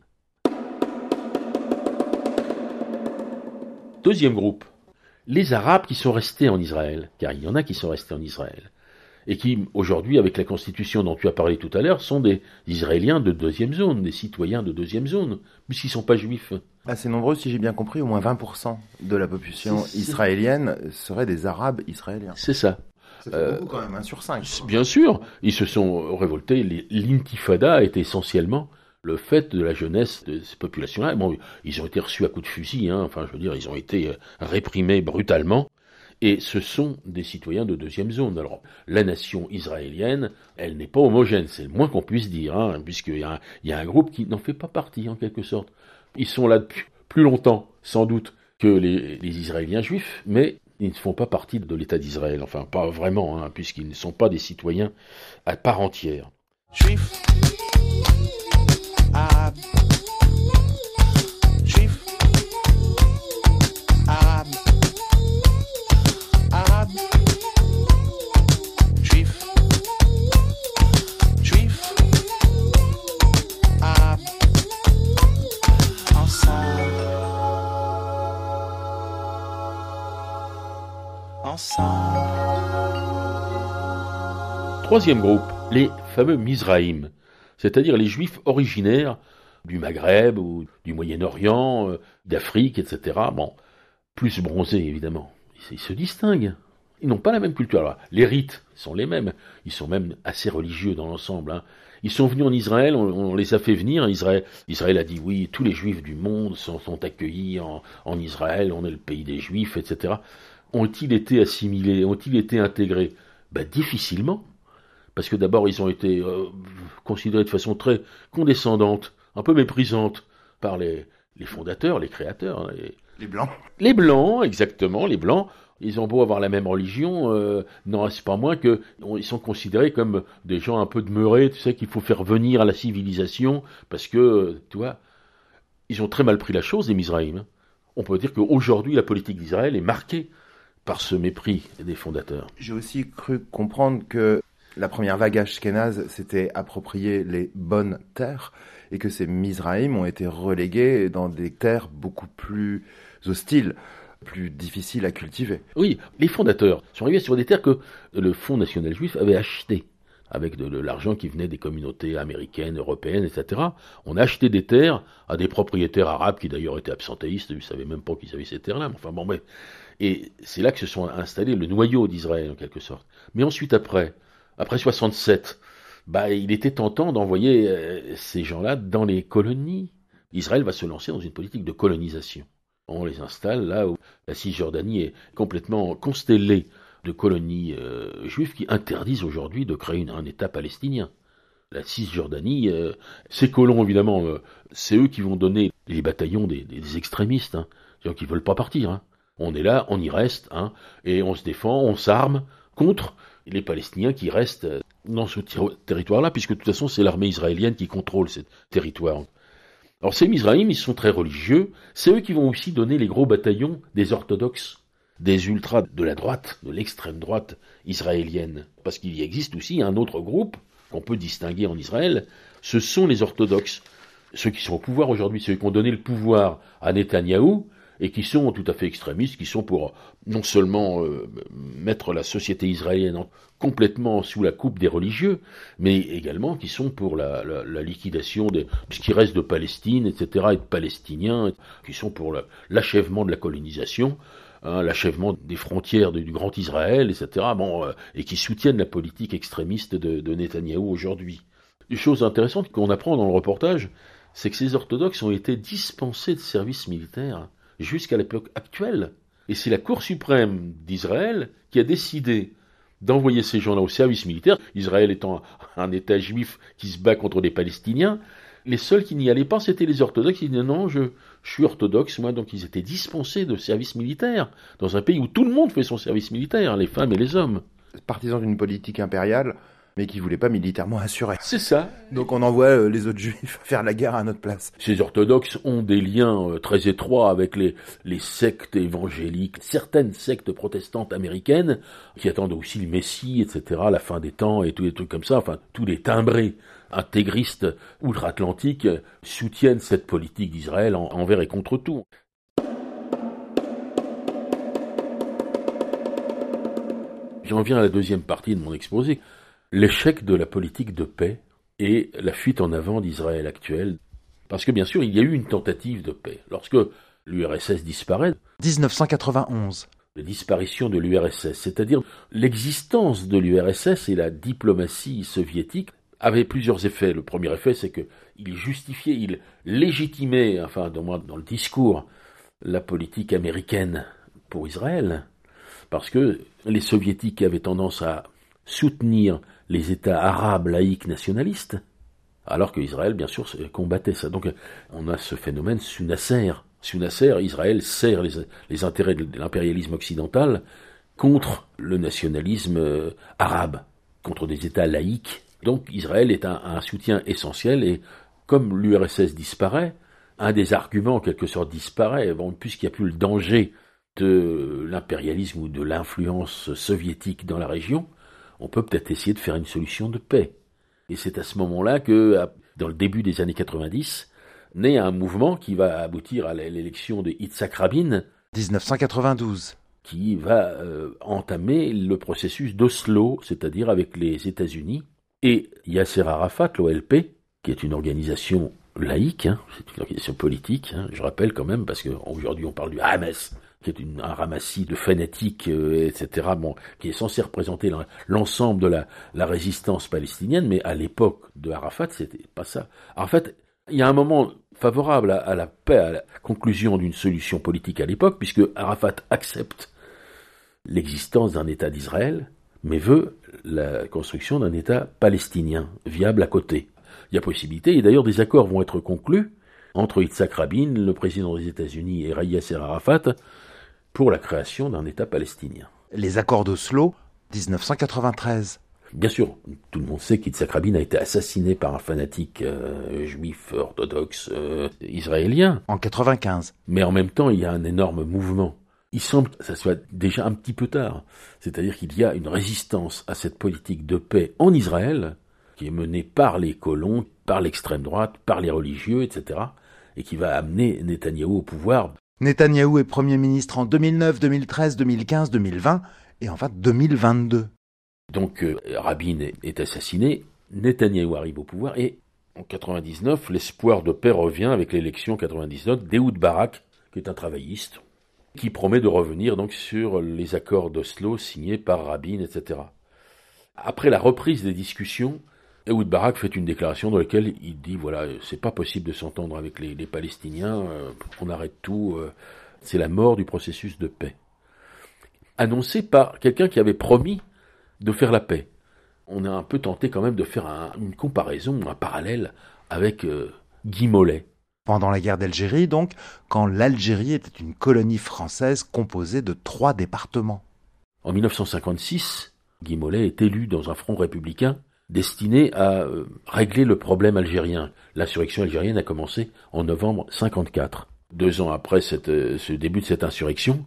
Deuxième groupe, les Arabes qui sont restés en Israël, car il y en a qui sont restés en Israël, et qui, aujourd'hui, avec la constitution dont tu as parlé tout à l'heure, sont des Israéliens de deuxième zone, des citoyens de deuxième zone, puisqu'ils ne sont pas juifs. Assez nombreux, si j'ai bien compris, au moins vingt pour cent de la population c'est, israélienne seraient des Arabes israéliens. C'est ça. Ça fait euh, beaucoup quand même, un sur cinq. Bien sûr, ils se sont révoltés. L'intifada était essentiellement le fait de la jeunesse de ces populations-là. Bon, ils ont été reçus à coups de fusil, hein, enfin je veux dire, ils ont été réprimés brutalement, et ce sont des citoyens de deuxième zone. Alors, la nation israélienne, elle n'est pas homogène, c'est le moins qu'on puisse dire, hein, puisqu'il y a, un, il y a un groupe qui n'en fait pas partie, en quelque sorte. Ils sont là depuis plus longtemps, sans doute, que les, les Israéliens juifs, mais ils ne font pas partie de l'État d'Israël, enfin pas vraiment, hein, puisqu'ils ne sont pas des citoyens à part entière. Juif. Arabe, juif, arabe, arabe, juif, juif, arabe, ensemble, ensemble. Troisième groupe, les fameux Mizraïm. C'est-à-dire les juifs originaires du Maghreb ou du Moyen-Orient, euh, d'Afrique, et cetera. Bon, plus bronzés évidemment. Ils, ils se distinguent. Ils n'ont pas la même culture. Alors, les rites sont les mêmes. Ils sont même assez religieux dans l'ensemble. Hein. Ils sont venus en Israël, on, on les a fait venir. Israël, Israël a dit oui, tous les juifs du monde sont, sont accueillis en, en Israël, on est le pays des juifs, et cetera. Ont-ils été assimilés? Ont-ils été intégrés? Ben, difficilement. Parce que d'abord, ils ont été euh, considérés de façon très condescendante, un peu méprisante par les, les fondateurs, les créateurs. Hein, les, les Blancs. Les Blancs, exactement, les Blancs. Ils ont beau avoir la même religion, euh, non, c'est pas moins que on, ils sont considérés comme des gens un peu demeurés, tu sais, qu'il faut faire venir à la civilisation, parce que, tu vois, ils ont très mal pris la chose, les Mizraïm. Hein. On peut dire qu'aujourd'hui, la politique d'Israël est marquée par ce mépris des fondateurs. J'ai aussi cru comprendre que la première vague ashkénaze s'était approprié les bonnes terres et que ces Mizraïm ont été relégués dans des terres beaucoup plus hostiles, plus difficiles à cultiver. Oui, les fondateurs sont arrivés sur des terres que le Fonds national juif avait achetées avec de, de l'argent qui venait des communautés américaines, européennes, et cetera. On a acheté des terres à des propriétaires arabes qui d'ailleurs étaient absentéistes, ils ne savaient même pas qu'ils avaient ces terres-là. Mais enfin bon, mais... Et c'est là que se sont installés le noyau d'Israël en quelque sorte. Mais ensuite après, Après soixante-sept, bah, il était tentant d'envoyer euh, ces gens-là dans les colonies. Israël va se lancer dans une politique de colonisation. On les installe là où la Cisjordanie est complètement constellée de colonies euh, juives qui interdisent aujourd'hui de créer une, un État palestinien. La Cisjordanie, euh, ces colons évidemment, euh, c'est eux qui vont donner les bataillons des, des extrémistes, hein, des gens qui ne veulent pas partir. Hein. On est là, on y reste, hein, et on se défend, on s'arme contre les Palestiniens qui restent dans ce ter- territoire-là, puisque de toute façon c'est l'armée israélienne qui contrôle ce territoire. Alors ces Mizraïm, ils sont très religieux, c'est eux qui vont aussi donner les gros bataillons des orthodoxes. des ultras de la droite, de l'extrême droite israélienne. Parce qu'il y existe aussi un autre groupe qu'on peut distinguer en Israël, ce sont les orthodoxes. Ceux qui sont au pouvoir aujourd'hui, ceux qui ont donné le pouvoir à Netanyahou, et qui sont tout à fait extrémistes, qui sont pour non seulement euh, mettre la société israélienne en, complètement sous la coupe des religieux, mais également qui sont pour la, la, la liquidation de ce qui reste de Palestine, et cetera, et de Palestiniens, qui sont pour la, l'achèvement de la colonisation, hein, l'achèvement des frontières de, du Grand Israël, et cetera, bon, euh, et qui soutiennent la politique extrémiste de, de Netanyahou aujourd'hui. Une chose intéressante qu'on apprend dans le reportage, c'est que ces orthodoxes ont été dispensés de service militaire jusqu'à l'époque actuelle. Et c'est la Cour suprême d'Israël qui a décidé d'envoyer ces gens-là au service militaire, Israël étant un État juif qui se bat contre des Palestiniens. Les seuls qui n'y allaient pas, c'était les orthodoxes. Ils disaient non, je, je suis orthodoxe, moi, donc ils étaient dispensés de service militaire, dans un pays où tout le monde fait son service militaire, les femmes et les hommes. Partisans d'une politique impériale, mais qui ne voulait pas militairement assurer. C'est ça. Donc on envoie euh, les autres juifs faire la guerre à notre place. Ces orthodoxes ont des liens euh, très étroits avec les, les sectes évangéliques, certaines sectes protestantes américaines, qui attendent aussi le Messie, et cetera, la fin des temps et tous les trucs comme ça, enfin, tous les timbrés intégristes outre-Atlantique soutiennent cette politique d'Israël en, envers et contre tout. J'en viens à la deuxième partie de mon exposé. L'échec de la politique de paix et la fuite en avant d'Israël actuelle. Parce que bien sûr, il y a eu une tentative de paix. Lorsque l'U R S S disparaît, dix-neuf cent quatre-vingt-onze. La disparition de l'U R S S, c'est-à-dire l'existence de l'U R S S et la diplomatie soviétique avait plusieurs effets. Le premier effet, c'est qu'il justifiait, il légitimait, enfin, dans, dans le discours, la politique américaine pour Israël. Parce que les soviétiques avaient tendance à soutenir les États arabes laïcs nationalistes, alors que Israël, bien sûr, combattait ça. Donc, on a ce phénomène sous Nasser. Sous Nasser, Israël sert les, les intérêts de l'impérialisme occidental contre le nationalisme euh, arabe, contre des États laïcs. Donc, Israël est un, un soutien essentiel, et comme l'U R S S disparaît, un des arguments, en quelque sorte, disparaît, bon, puisqu'il n'y a plus le danger de l'impérialisme ou de l'influence soviétique dans la région, on peut peut-être essayer de faire une solution de paix. Et c'est à ce moment-là que, dans le début des années quatre-vingt-dix, naît un mouvement qui va aboutir à l'élection de Yitzhak Rabin, dix-neuf cent quatre-vingt-douze, qui va euh, entamer le processus d'Oslo, c'est-à-dire avec les États-Unis, et Yasser Arafat, l'O L P, qui est une organisation laïque, hein, c'est une organisation politique, hein, je rappelle quand même, parce qu'aujourd'hui on parle du Hamas, qui est une, un ramassis de fanatiques, euh, et cetera, bon, qui est censé représenter l'ensemble de la, la résistance palestinienne, mais à l'époque de Arafat, c'était pas ça. Arafat, il y a un moment favorable à, à la paix, à la conclusion d'une solution politique à l'époque, puisque Arafat accepte l'existence d'un État d'Israël, mais veut la construction d'un État palestinien, viable à côté. Il y a possibilité, et d'ailleurs des accords vont être conclus entre Yitzhak Rabin, le président des États-Unis, et Yasser Arafat, pour la création d'un État palestinien. Les accords d'Oslo, dix-neuf cent quatre-vingt-treize. Bien sûr, tout le monde sait qu'Yitzhak Rabin a été assassiné par un fanatique euh, juif orthodoxe euh, israélien. En quatre-vingt-quinze. Mais en même temps, il y a un énorme mouvement. Il semble que ça soit déjà un petit peu tard. C'est-à-dire qu'il y a une résistance à cette politique de paix en Israël, qui est menée par les colons, par l'extrême droite, par les religieux, et cetera, et qui va amener Netanyahou au pouvoir. Netanyahou est Premier ministre en deux mille neuf, deux mille treize, deux mille quinze, deux mille vingt et enfin deux mille vingt-deux. Donc euh, Rabin est, est assassiné, Netanyahou arrive au pouvoir et en quatre-vingt-dix-neuf, l'espoir de paix revient avec l'élection quatre-vingt-dix-neuf d'Ehud Barak, qui est un travailliste, qui promet de revenir donc sur les accords d'Oslo signés par Rabin, et cetera. Après la reprise des discussions, Ehud Barak fait une déclaration dans laquelle il dit voilà, c'est pas possible de s'entendre avec les, les Palestiniens, euh, on arrête tout, euh, c'est la mort du processus de paix. Annoncé par quelqu'un qui avait promis de faire la paix. On a un peu tenté quand même de faire un, une comparaison, un parallèle avec euh, Guy Mollet. Pendant la guerre d'Algérie, donc, quand l'Algérie était une colonie française composée de trois départements. En mille neuf cent cinquante-six, Guy Mollet est élu dans un front républicain destiné à euh, régler le problème algérien. L'insurrection algérienne a commencé en novembre cinquante-quatre. Deux ans après cette, euh, ce début de cette insurrection,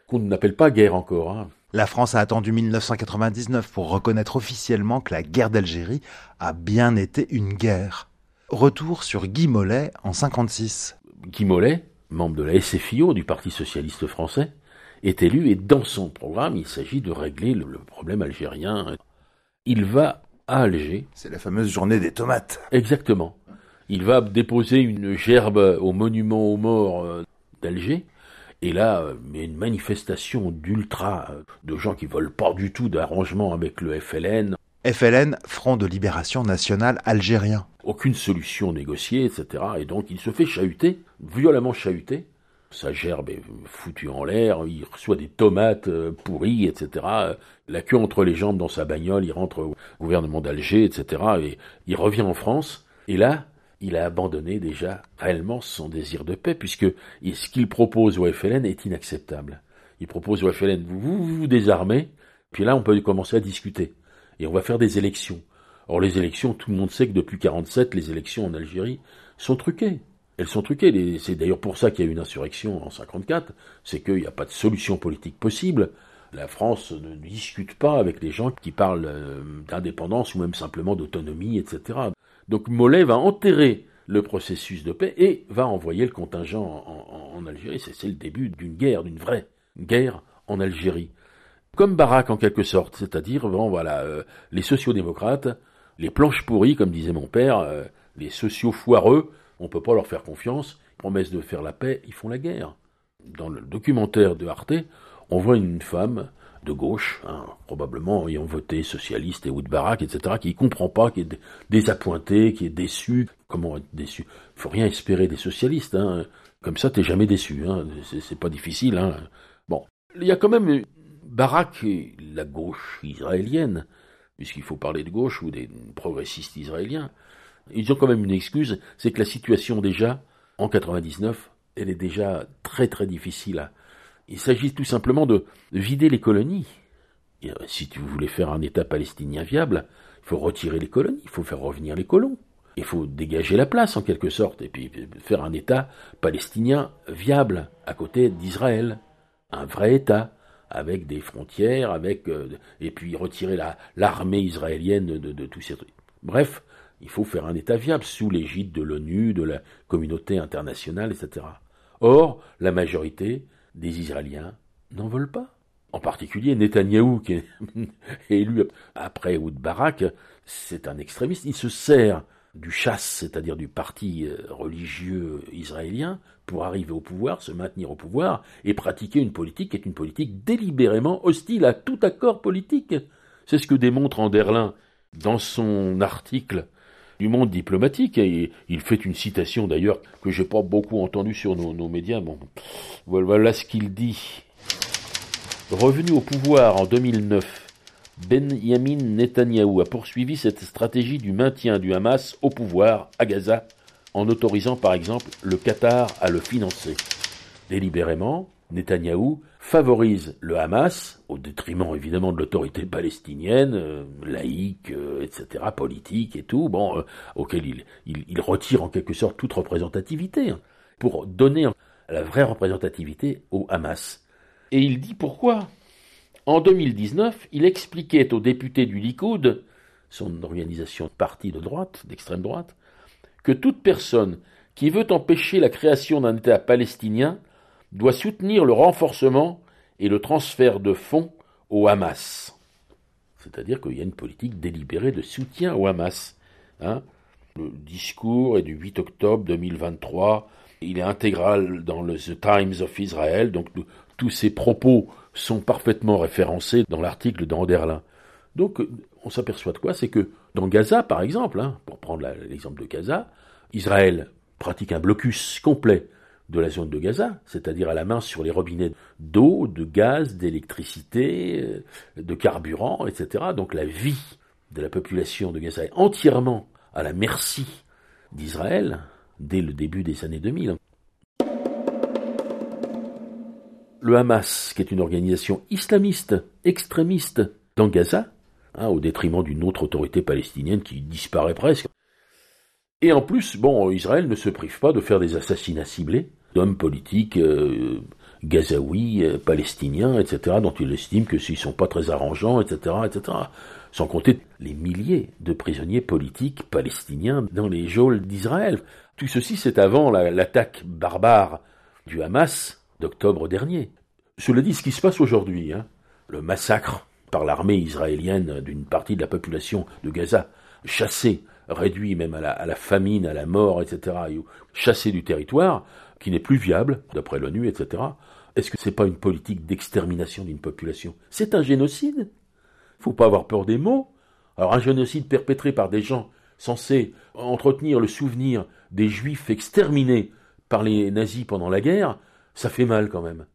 qu'on n'appelle pas guerre encore. Hein. La France a attendu mille neuf cent quatre-vingt-dix-neuf pour reconnaître officiellement que la guerre d'Algérie a bien été une guerre. Retour sur Guy Mollet en cinquante-six. Guy Mollet, membre de la S F I O, du Parti socialiste français, est élu et dans son programme, il s'agit de régler le, le problème algérien. Il va à Alger. C'est la fameuse journée des tomates. Exactement. Il va déposer une gerbe au monument aux morts d'Alger. Et là, il y a une manifestation d'ultra, de gens qui veulent pas du tout d'arrangement avec le F L N. F L N, Front de Libération Nationale Algérien. Aucune solution négociée, et cetera. Et donc il se fait chahuter, violemment chahuter. Sa gerbe est foutue en l'air, il reçoit des tomates pourries, et cetera. La queue entre les jambes dans sa bagnole, il rentre au gouvernement d'Alger, et cetera. Et il revient en France, et là, il a abandonné déjà réellement son désir de paix, puisque ce qu'il propose au F L N est inacceptable. Il propose au F L N, vous vous, vous désarmez, puis là on peut commencer à discuter, et on va faire des élections. Or les élections, tout le monde sait que depuis quarante-sept, les élections en Algérie sont truquées. Elles sont truquées, c'est d'ailleurs pour ça qu'il y a eu une insurrection en cinquante-quatre, c'est qu'il n'y a pas de solution politique possible. La France ne discute pas avec les gens qui parlent d'indépendance ou même simplement d'autonomie, et cetera. Donc Mollet va enterrer le processus de paix et va envoyer le contingent en, en, en Algérie. C'est, c'est le début d'une guerre, d'une vraie guerre en Algérie. Comme Barak en quelque sorte, c'est-à-dire bon, voilà, euh, les sociodémocrates, les planches pourries, comme disait mon père, euh, les sociaux foireux, on peut pas leur faire confiance, promesse de faire la paix, ils font la guerre. Dans le documentaire de Arte, on voit une femme de gauche, hein, probablement ayant voté socialiste et Ehud Barak, et cetera, qui ne comprend pas, qui est désappointé, qui est déçu. Comment être déçu ? Il faut rien espérer des socialistes, hein. Comme ça, t'es jamais déçu, hein. C'est, c'est pas difficile, hein. Bon, il y a quand même Barak et la gauche israélienne, puisqu'il faut parler de gauche ou des progressistes israéliens. Ils ont quand même une excuse, c'est que la situation déjà, en quatre-vingt-dix-neuf, elle est déjà très très difficile à... Il s'agit tout simplement de vider les colonies. Et si tu voulais faire un État palestinien viable, il faut retirer les colonies, il faut faire revenir les colons. Il faut dégager la place en quelque sorte, et puis faire un État palestinien viable à côté d'Israël. Un vrai État, avec des frontières, avec euh, et puis retirer la, l'armée israélienne de, de, de tous ces trucs. Bref, il faut faire un État viable sous l'égide de l'ONU, de la communauté internationale, et cetera. Or, la majorité des Israéliens n'en veulent pas. En particulier, Netanyahou, qui est élu après Ehud Barak, c'est un extrémiste. Il se sert du chasse, c'est-à-dire du parti religieux israélien, pour arriver au pouvoir, se maintenir au pouvoir, et pratiquer une politique qui est une politique délibérément hostile à tout accord politique. C'est ce que démontre Anderlin dans son article du Monde diplomatique, et il fait une citation d'ailleurs que j'ai pas beaucoup entendue sur nos, nos médias. Bon, voilà ce qu'il dit. Revenu au pouvoir en deux mille neuf, Benyamin Netanyahou a poursuivi cette stratégie du maintien du Hamas au pouvoir à Gaza, en autorisant par exemple le Qatar à le financer. Délibérément, Netanyahou favorise le Hamas, au détriment évidemment de l'autorité palestinienne, euh, laïque, euh, et cetera, politique et tout, bon, euh, auquel il, il, il retire en quelque sorte toute représentativité, hein, pour donner la vraie représentativité au Hamas. Et il dit pourquoi. En deux mille dix-neuf, il expliquait aux députés du Likoud, son organisation de parti de droite, d'extrême droite, que toute personne qui veut empêcher la création d'un État palestinien doit soutenir le renforcement et le transfert de fonds au Hamas. C'est-à-dire qu'il y a une politique délibérée de soutien au Hamas. Hein. Le discours est du huit octobre deux mille vingt-trois, il est intégral dans le The Times of Israel, donc le, tous ces propos sont parfaitement référencés dans l'article d'Anderlin. Donc on s'aperçoit de quoi ? C'est que dans Gaza, par exemple, hein, pour prendre la, l'exemple de Gaza, Israël pratique un blocus complet de la zone de Gaza, c'est-à-dire à la main sur les robinets d'eau, de gaz, d'électricité, de carburant, et cetera. Donc la vie de la population de Gaza est entièrement à la merci d'Israël dès le début des années deux mille. Le Hamas, qui est une organisation islamiste, extrémiste, dans Gaza, hein, au détriment d'une autre autorité palestinienne qui disparaît presque. Et en plus, bon, Israël ne se prive pas de faire des assassinats ciblés d'hommes politiques, euh, gazaouis, euh, palestiniens, et cetera, dont il estime que s'ils sont pas très arrangeants, et cetera, et cetera. Sans compter les milliers de prisonniers politiques palestiniens dans les geôles d'Israël. Tout ceci, c'est avant la, l'attaque barbare du Hamas d'octobre dernier. Cela dit, ce qui se passe aujourd'hui, hein, le massacre par l'armée israélienne d'une partie de la population de Gaza, chassée, réduit même à la, à la famine, à la mort, et cetera, et chassée du territoire, qui n'est plus viable, d'après l'ONU, et cetera. Est-ce que c'est pas une politique d'extermination d'une population ? C'est un génocide ? Faut pas avoir peur des mots. Alors un génocide perpétré par des gens censés entretenir le souvenir des Juifs exterminés par les nazis pendant la guerre, ça fait mal quand même.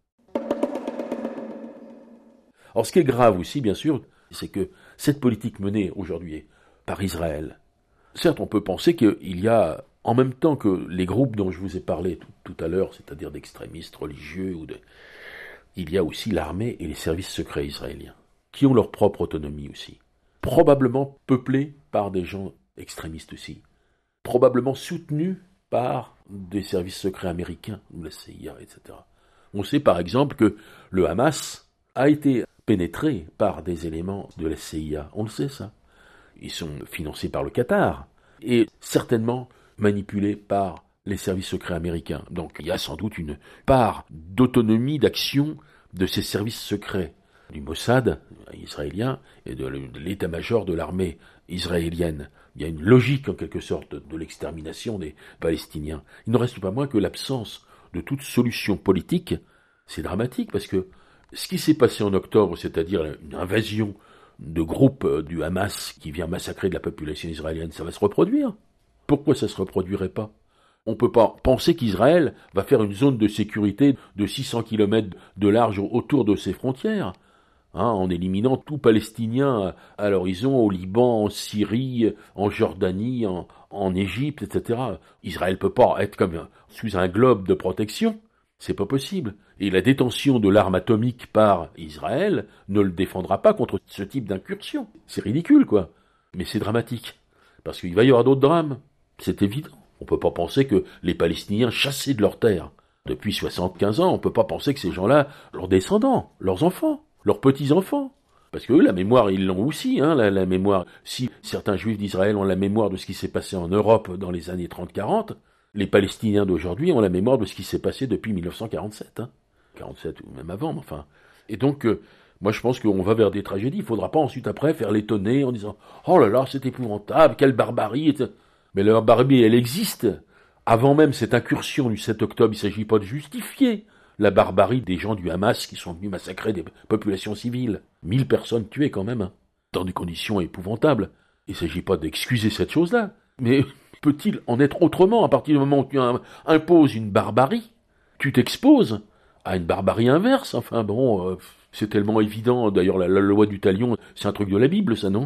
Alors ce qui est grave aussi, bien sûr, c'est que cette politique menée aujourd'hui par Israël, certes on peut penser qu'il y a, en même temps que les groupes dont je vous ai parlé tout, tout à l'heure, c'est-à-dire d'extrémistes religieux, ou de, il y a aussi l'armée et les services secrets israéliens, qui ont leur propre autonomie aussi, probablement peuplés par des gens extrémistes aussi, probablement soutenus par des services secrets américains, ou la C I A, et cetera. On sait par exemple que le Hamas a été pénétré par des éléments de la C I A, on le sait ça. Ils sont financés par le Qatar, et certainement manipulés par les services secrets américains. Donc il y a sans doute une part d'autonomie d'action de ces services secrets, du Mossad israélien et de l'état-major de l'armée israélienne. Il y a une logique en quelque sorte de l'extermination des Palestiniens. Il ne reste pas moins que l'absence de toute solution politique, c'est dramatique parce que ce qui s'est passé en octobre, c'est-à-dire une invasion de groupes du Hamas qui vient massacrer de la population israélienne, ça va se reproduire. Pourquoi ça ne se reproduirait pas ? On ne peut pas penser qu'Israël va faire une zone de sécurité de six cents kilomètres de large autour de ses frontières, hein, en éliminant tout Palestinien à l'horizon, au Liban, en Syrie, en Jordanie, en, en Égypte, et cetera. Israël ne peut pas être comme sous un globe de protection, c'est pas possible. Et la détention de l'arme atomique par Israël ne le défendra pas contre ce type d'incursion. C'est ridicule, quoi. Mais c'est dramatique. Parce qu'il va y avoir d'autres drames. C'est évident. On ne peut pas penser que les Palestiniens chassés de leurs terres depuis soixante-quinze ans, on ne peut pas penser que ces gens-là, leurs descendants, leurs enfants, leurs petits-enfants, parce que eux, la mémoire, ils l'ont aussi, hein, la, la mémoire. Si certains juifs d'Israël ont la mémoire de ce qui s'est passé en Europe dans les années trente quarante, les Palestiniens d'aujourd'hui ont la mémoire de ce qui s'est passé depuis mille neuf cent quarante-sept, hein. quarante-sept ou même avant, enfin. Et donc, euh, moi je pense qu'on va vers des tragédies. Il ne faudra pas ensuite après faire l'étonner en disant « Oh là là, c'est épouvantable, quelle barbarie !» et cetera. Mais la barbarie, elle existe. Avant même cette incursion du sept octobre, il ne s'agit pas de justifier la barbarie des gens du Hamas qui sont venus massacrer des populations civiles. Mille personnes tuées quand même, hein, dans des conditions épouvantables. Il ne s'agit pas d'excuser cette chose-là. Mais peut-il en être autrement à partir du moment où tu imposes une barbarie, tu t'exposes à une barbarie inverse. Enfin bon, euh, c'est tellement évident. D'ailleurs, la, la loi du talion, c'est un truc de la Bible, ça, non ?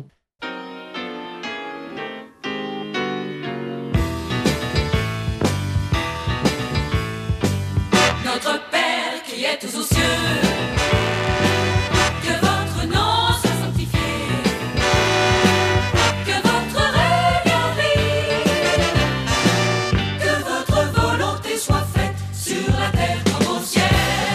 Notre Père qui est aux cieux, que votre nom soit sanctifié, que votre règne arrive, que votre volonté soit faite sur la terre comme au ciel.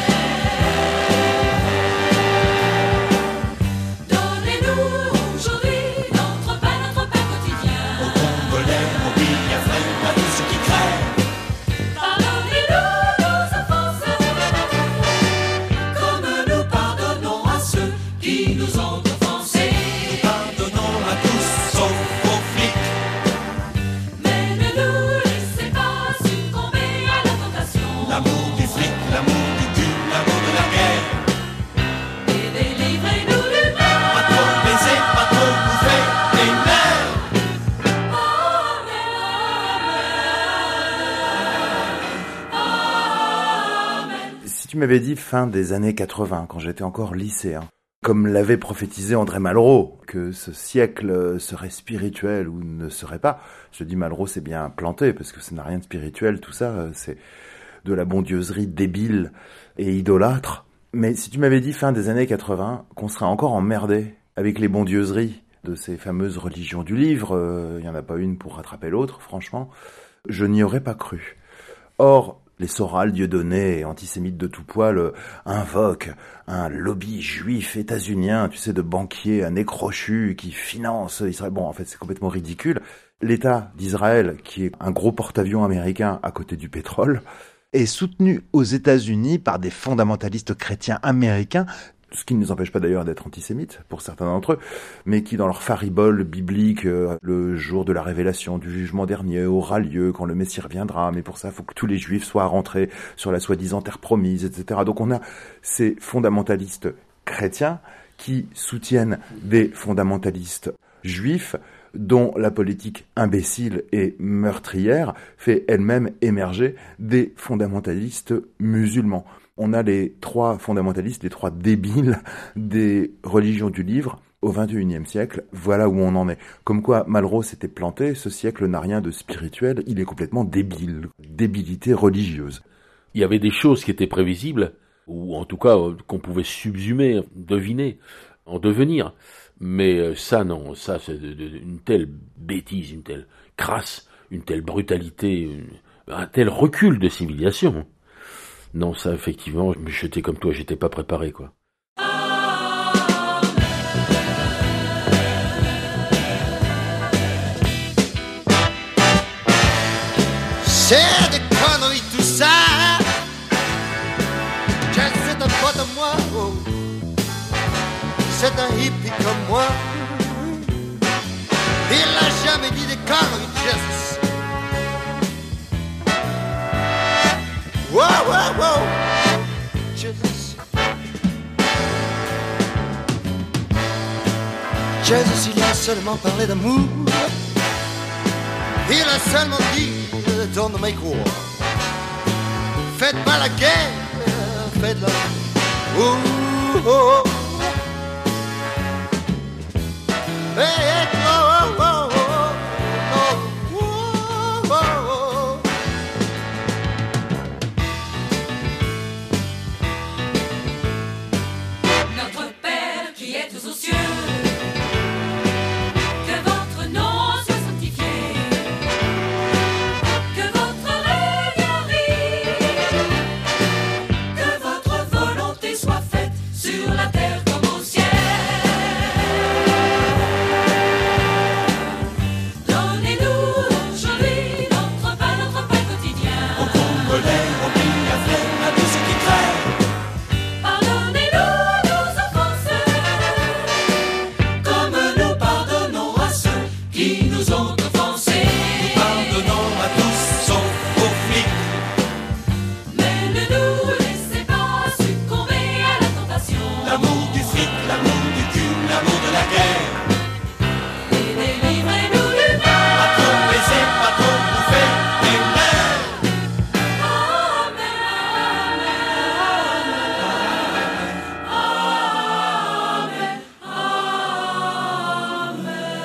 Donnez-nous aujourd'hui notre pain, notre pain quotidien. Aux Congolais, aux Biafrais, à tous ceux qui crèvent. Pardonnez-nous nos offenses, comme nous pardonnons à ceux qui nous ont offensés. Nous pardonnons à tous, sauf aux flics. Mais ne nous laissez pas succomber à la tentation. L'amour du fric, l'amour du cul, l'amour de la guerre. Et délivrez-nous du mal. Pas trop baiser, pas trop bouffer les nerfs. Amen. Amen. Si tu m'avais dit fin des années quatre-vingts, quand j'étais encore lycéen, comme l'avait prophétisé André Malraux, que ce siècle serait spirituel ou ne serait pas, je dis Malraux c'est bien planté, parce que ça n'a rien de spirituel, tout ça, c'est de la bondieuserie débile et idolâtre. Mais si tu m'avais dit fin des années quatre-vingts, qu'on serait encore emmerdé avec les bondieuseries de ces fameuses religions du livre, il n'y en a pas une pour rattraper l'autre, franchement, je n'y aurais pas cru. Or, Les Soral, Dieudonné et antisémites de tout poil invoquent un lobby juif états-unien, tu sais, de banquiers à nez crochu qui financent Israël. Bon, en fait, c'est complètement ridicule. L'État d'Israël, qui est un gros porte-avions américain à côté du pétrole, est soutenu aux États-Unis par des fondamentalistes chrétiens américains, ce qui ne nous empêche pas d'ailleurs d'être antisémites pour certains d'entre eux, mais qui dans leur faribole biblique, euh, le jour de la révélation du jugement dernier aura lieu quand le Messie reviendra, mais pour ça il faut que tous les Juifs soient rentrés sur la soi-disant terre promise, et cetera. Donc on a ces fondamentalistes chrétiens qui soutiennent des fondamentalistes juifs dont la politique imbécile et meurtrière fait elle-même émerger des fondamentalistes musulmans. On a les trois fondamentalistes, les trois débiles des religions du livre au vingt et unième siècle. Voilà où on en est. Comme quoi Malraux s'était planté, ce siècle n'a rien de spirituel, il est complètement débile. Débilité religieuse. Il y avait des choses qui étaient prévisibles, ou en tout cas qu'on pouvait subsumer, deviner, en devenir. Mais ça, non, ça, c'est une telle bêtise, une telle crasse, une telle brutalité, une, un tel recul de civilisation. Non, ça, effectivement, j'étais comme toi, j'étais pas préparé, quoi. C'est des conneries tout ça. Just c'est un pote de moi, oh. C'est un hippie comme moi. Il a jamais dit des conneries, Jesus. Wow, wow, wow, Jesus. Jesus, il a seulement parlé d'amour. Il a seulement dit don't make war. Faites pas la guerre, faites-la. Oh, oh, oh. Hey, oh, oh, oh, oh, oh, oh, oh. Notre Père qui êtes aux cieux, que votre nom soit sanctifié, que votre règne arrive, que votre volonté soit faite sur la terre comme au ciel. Donnez-nous aujourd'hui notre pain, notre pain quotidien. Au Congolais, au Biafrais, à tous ceux qui crèvent. Pardonnez-nous nos offenses, comme nous pardonnons à ceux qui nous ont offensés. Pardonnons à tous, sauf aux flics. Mais ne nous laissez pas succomber à la tentation. L'amour du fric, l'amour du cul, l'amour de la guerre. Et délivrez-nous du mal. Pas trop baiser, pas trop bouffer des nerfs. Amen, amen, amen,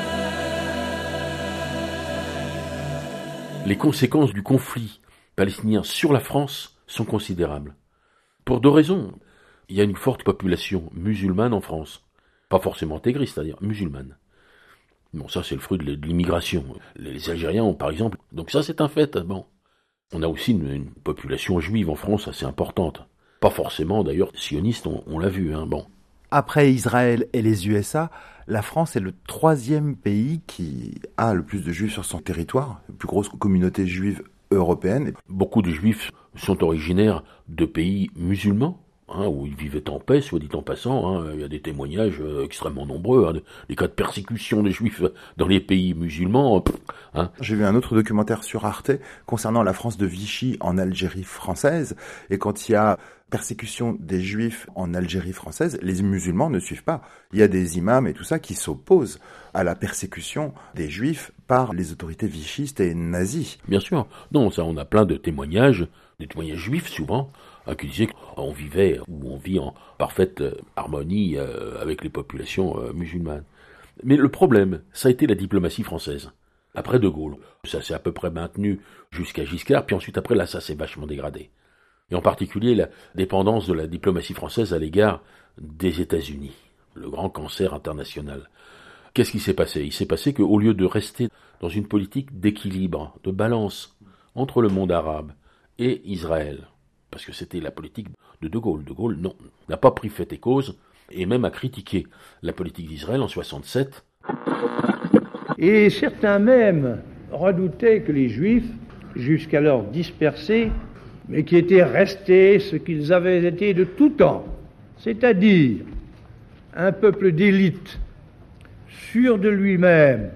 amen. Les conséquences du conflit palestinien sur la France sont considérables. Pour deux raisons. Il y a une forte population musulmane en France. Pas forcément intégriste, c'est-à-dire musulmane. Bon, ça c'est le fruit de l'immigration. Les Algériens, par exemple. Donc ça c'est un fait. Bon. On a aussi une, une population juive en France assez importante. Pas forcément d'ailleurs sioniste, on, on l'a vu. Hein. Bon. Après Israël et les U S A, la France est le troisième pays qui a le plus de juifs sur son territoire, la plus grosse communauté juive européenne. Beaucoup de juifs sont originaires de pays musulmans, hein, où ils vivaient en paix, soit dit en passant. Hein. Il y a des témoignages euh, extrêmement nombreux, hein, des cas de persécution des juifs dans les pays musulmans. Pff, hein. J'ai vu un autre documentaire sur Arte concernant la France de Vichy en Algérie française, et quand il y a persécution des juifs en Algérie française, les musulmans ne suivent pas. Il y a des imams et tout ça qui s'opposent à la persécution des juifs par les autorités vichistes et nazies. Bien sûr. Non, ça, on a plein de témoignages, des témoignages juifs souvent, hein, qui disaient qu'on vivait, ou on vit en parfaite euh, harmonie euh, avec les populations euh, musulmanes. Mais le problème, ça a été la diplomatie française. Après De Gaulle, ça s'est à peu près maintenu jusqu'à Giscard, puis ensuite après là, ça s'est vachement dégradé. Et en particulier la dépendance de la diplomatie française à l'égard des États-Unis, le grand cancer international. Qu'est-ce qui s'est passé ? Il s'est passé qu'au lieu de rester dans une politique d'équilibre, de balance entre le monde arabe et Israël. Parce que c'était la politique de De Gaulle. De Gaulle, non, n'a pas pris fait et cause, et même a critiqué la politique d'Israël en soixante-sept. Et certains même redoutaient que les Juifs, jusqu'alors dispersés, mais qui étaient restés ce qu'ils avaient été de tout temps, c'est-à-dire un peuple d'élite, sûr de lui-même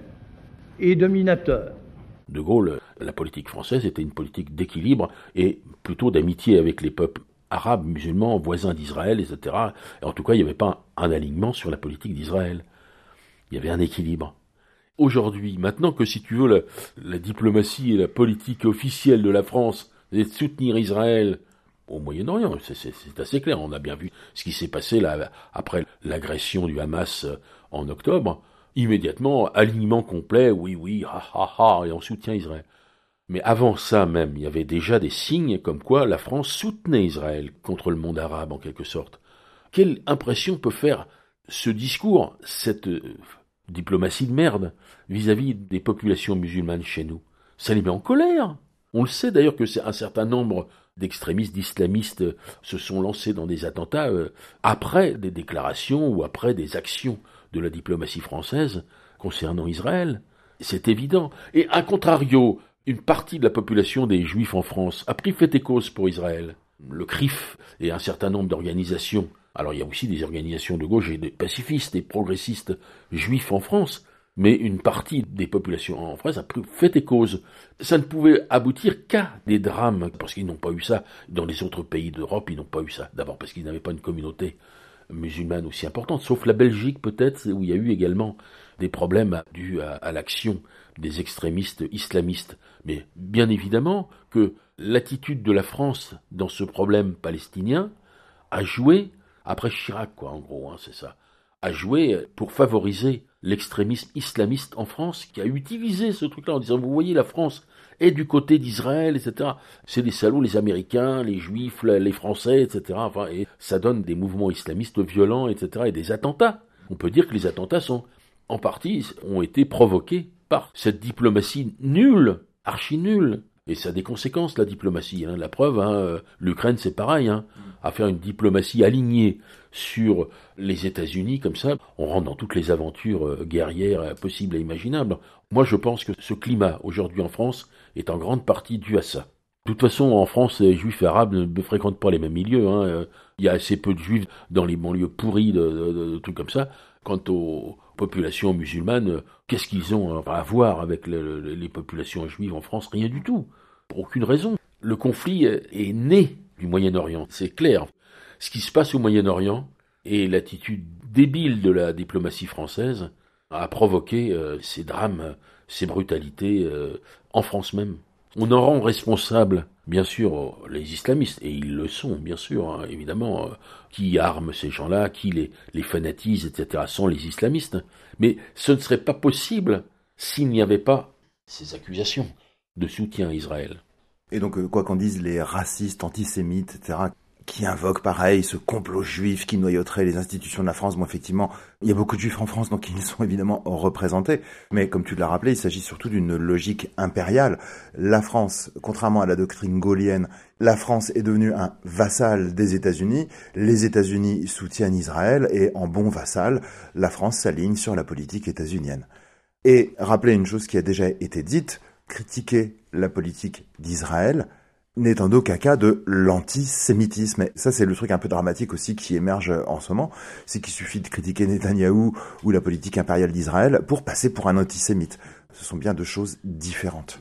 et dominateur. De Gaulle, la politique française était une politique d'équilibre et plutôt d'amitié avec les peuples arabes, musulmans, voisins d'Israël, et cetera. Et en tout cas, il n'y avait pas un alignement sur la politique d'Israël. Il y avait un équilibre. Aujourd'hui, maintenant que, si tu veux, la, la diplomatie et la politique officielle de la France est de soutenir Israël au Moyen-Orient, c'est, c'est, c'est assez clair. On a bien vu ce qui s'est passé là, après l'agression du Hamas en octobre. Immédiatement, alignement complet, oui, oui, ha, ha, ha, et on soutient Israël. Mais avant ça même, il y avait déjà des signes comme quoi la France soutenait Israël contre le monde arabe, en quelque sorte. Quelle impression peut faire ce discours, cette euh, diplomatie de merde, vis-à-vis des populations musulmanes chez nous? Ça les met en colère. On le sait d'ailleurs que c'est un certain nombre d'extrémistes, d'islamistes euh, se sont lancés dans des attentats euh, après des déclarations ou après des actions de la diplomatie française concernant Israël. C'est évident. Et à contrario, une partie de la population des Juifs en France a pris fait et cause pour Israël. Le C R I F et un certain nombre d'organisations. Alors il y a aussi des organisations de gauche et des pacifistes et progressistes juifs en France. Mais une partie des populations en France a pris fait et cause. Ça ne pouvait aboutir qu'à des drames, parce qu'ils n'ont pas eu ça. Dans les autres pays d'Europe, ils n'ont pas eu ça. D'abord parce qu'ils n'avaient pas une communauté musulmane aussi importante, sauf la Belgique peut-être, où il y a eu également des problèmes dus à, à l'action des extrémistes islamistes. Mais bien évidemment que l'attitude de la France dans ce problème palestinien a joué, après Chirac quoi en gros, hein, c'est ça, a joué pour favoriser l'extrémisme islamiste en France, qui a utilisé ce truc-là en disant, vous voyez, la France est du côté d'Israël, et cetera. C'est des salauds, les Américains, les Juifs, les Français, et cetera. Enfin, et ça donne des mouvements islamistes violents, et cetera. Et des attentats. On peut dire que les attentats sont, en partie, ont été provoqués par cette diplomatie nulle, archi nulle. Et ça a des conséquences, la diplomatie. Hein. La preuve, hein, l'Ukraine, c'est pareil. Hein. À faire une diplomatie alignée sur les États-Unis, comme ça, on rentre dans toutes les aventures guerrières possibles et imaginables. Moi, je pense que ce climat, aujourd'hui en France, est en grande partie dû à ça. De toute façon, en France, les Juifs et Arabes ne fréquentent pas les mêmes milieux. Hein. Il y a assez peu de Juifs dans les banlieues pourries, de, de, de, de trucs comme ça. Quant aux populations musulmanes, qu'est-ce qu'ils ont à voir avec le, le, les populations juives en France? Rien du tout. Pour aucune raison. Le conflit est né du Moyen-Orient, c'est clair. Ce qui se passe au Moyen-Orient et l'attitude débile de la diplomatie française a provoqué euh, ces drames, ces brutalités euh, en France même. On en rend responsable, bien sûr, les islamistes, et ils le sont, bien sûr, hein, évidemment, euh, qui arment ces gens-là, qui les, les fanatise, et cetera, sont les islamistes. Mais ce ne serait pas possible s'il n'y avait pas ces accusations de soutien à Israël. Et donc, quoi qu'en disent les racistes, antisémites, et cetera, qui invoquent pareil ce complot juif qui noyauterait les institutions de la France. Bon, effectivement, il y a beaucoup de juifs en France, donc ils sont évidemment représentés. Mais comme tu l'as rappelé, il s'agit surtout d'une logique impériale. La France, contrairement à la doctrine gaullienne, la France est devenue un vassal des États-Unis. Les États-Unis soutiennent Israël et en bon vassal, la France s'aligne sur la politique états-unienne. Et rappeler une chose qui a déjà été dite, critiquer la politique d'Israël n'est en aucun cas de l'antisémitisme. Et ça, c'est le truc un peu dramatique aussi qui émerge en ce moment. C'est qu'il suffit de critiquer Netanyahou ou la politique impériale d'Israël pour passer pour un antisémite. Ce sont bien deux choses différentes.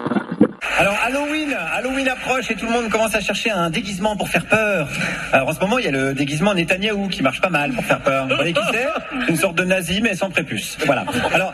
Alors Halloween, Halloween approche et tout le monde commence à chercher un déguisement pour faire peur. Alors en ce moment, il y a le déguisement Netanyahou qui marche pas mal pour faire peur. Vous voyez qui c'est? C'est une sorte de nazi mais sans prépuce. Voilà. Alors...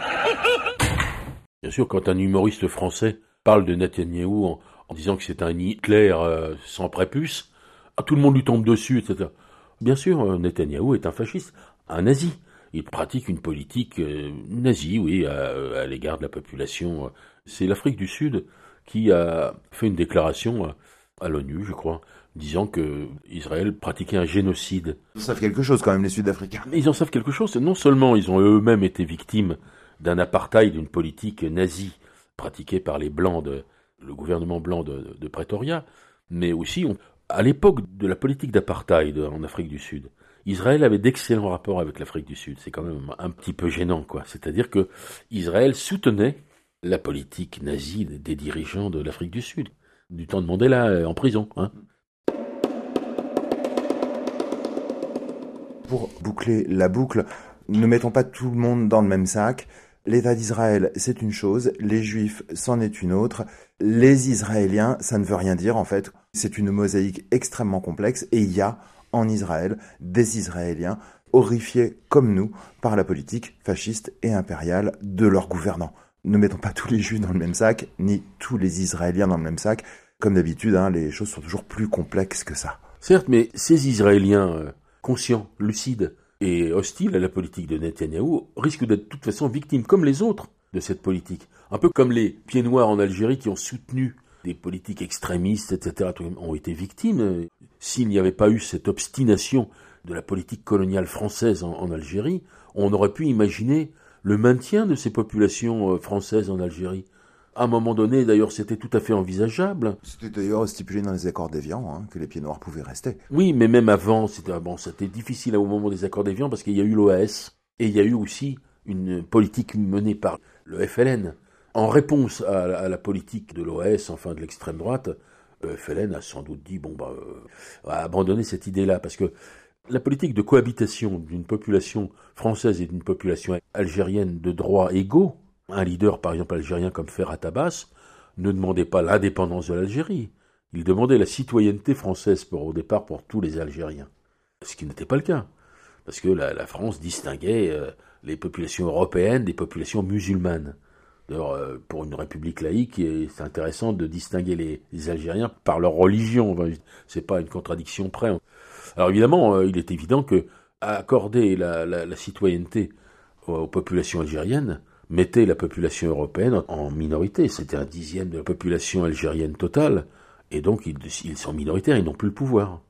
Bien sûr, quand un humoriste français parle de Netanyahou en, en disant que c'est un Hitler euh, sans prépuce, tout le monde lui tombe dessus, et cetera. Bien sûr, Netanyahou est un fasciste, un nazi. Il pratique une politique euh, nazie, oui, à, à l'égard de la population. C'est l'Afrique du Sud qui a fait une déclaration à, à l'ONU, je crois, disant que Israël pratiquait un génocide. Ils en savent quelque chose quand même, les Sud-Africains. Ils en savent quelque chose. Non seulement ils ont eux-mêmes été victimes d'un apartheid, d'une politique nazie pratiquée par les Blancs, de, le gouvernement blanc de, de Pretoria, Mais aussi, on, à l'époque de la politique d'apartheid en Afrique du Sud, Israël avait d'excellents rapports avec l'Afrique du Sud. C'est quand même un petit peu gênant, quoi. C'est-à-dire que Israël soutenait la politique nazie des dirigeants de l'Afrique du Sud, du temps de Mandela en prison, hein. Pour boucler la boucle, ne mettons pas tout le monde dans le même sac. L'État d'Israël, c'est une chose, les Juifs, c'en est une autre. Les Israéliens, ça ne veut rien dire en fait. C'est une mosaïque extrêmement complexe et il y a en Israël des Israéliens horrifiés comme nous par la politique fasciste et impériale de leurs gouvernants. Ne mettons pas tous les Juifs dans le même sac, ni tous les Israéliens dans le même sac. Comme d'habitude, hein, les choses sont toujours plus complexes que ça. Certes, mais ces Israéliens euh, conscients, lucides et hostiles à la politique de Netanyahou risquent d'être de toute façon victimes, comme les autres, de cette politique. Un peu comme les pieds noirs en Algérie qui ont soutenu des politiques extrémistes, et cetera, ont été victimes. S'il n'y avait pas eu cette obstination de la politique coloniale française en, en Algérie, on aurait pu imaginer le maintien de ces populations françaises en Algérie. À un moment donné, d'ailleurs, c'était tout à fait envisageable. C'était d'ailleurs stipulé dans les accords d'Évian, hein, que les pieds noirs pouvaient rester. Oui, mais même avant, c'était, bon, c'était difficile au moment des accords d'Évian parce qu'il y a eu l'O A S et il y a eu aussi une politique menée par le F L N. En réponse à, à la politique de l'O A S, enfin de l'extrême droite, le F L N a sans doute dit, bon, bah, euh, a abandonné cette idée-là parce que la politique de cohabitation d'une population française et d'une population algérienne de droits égaux, un leader, par exemple, algérien comme Ferhat Abbas, ne demandait pas l'indépendance de l'Algérie. Il demandait la citoyenneté française pour, au départ pour tous les Algériens. Ce qui n'était pas le cas. Parce que la, la France distinguait euh, les populations européennes des populations musulmanes. D'ailleurs, euh, pour une république laïque, c'est intéressant de distinguer les, les Algériens par leur religion. Enfin, c'est pas une contradiction près. Alors évidemment, euh, il est évident que accorder la, la, la citoyenneté aux, aux populations algériennes mettait la population européenne en minorité. C'était un dixième de la population algérienne totale, et donc ils, ils sont minoritaires, ils n'ont plus le pouvoir.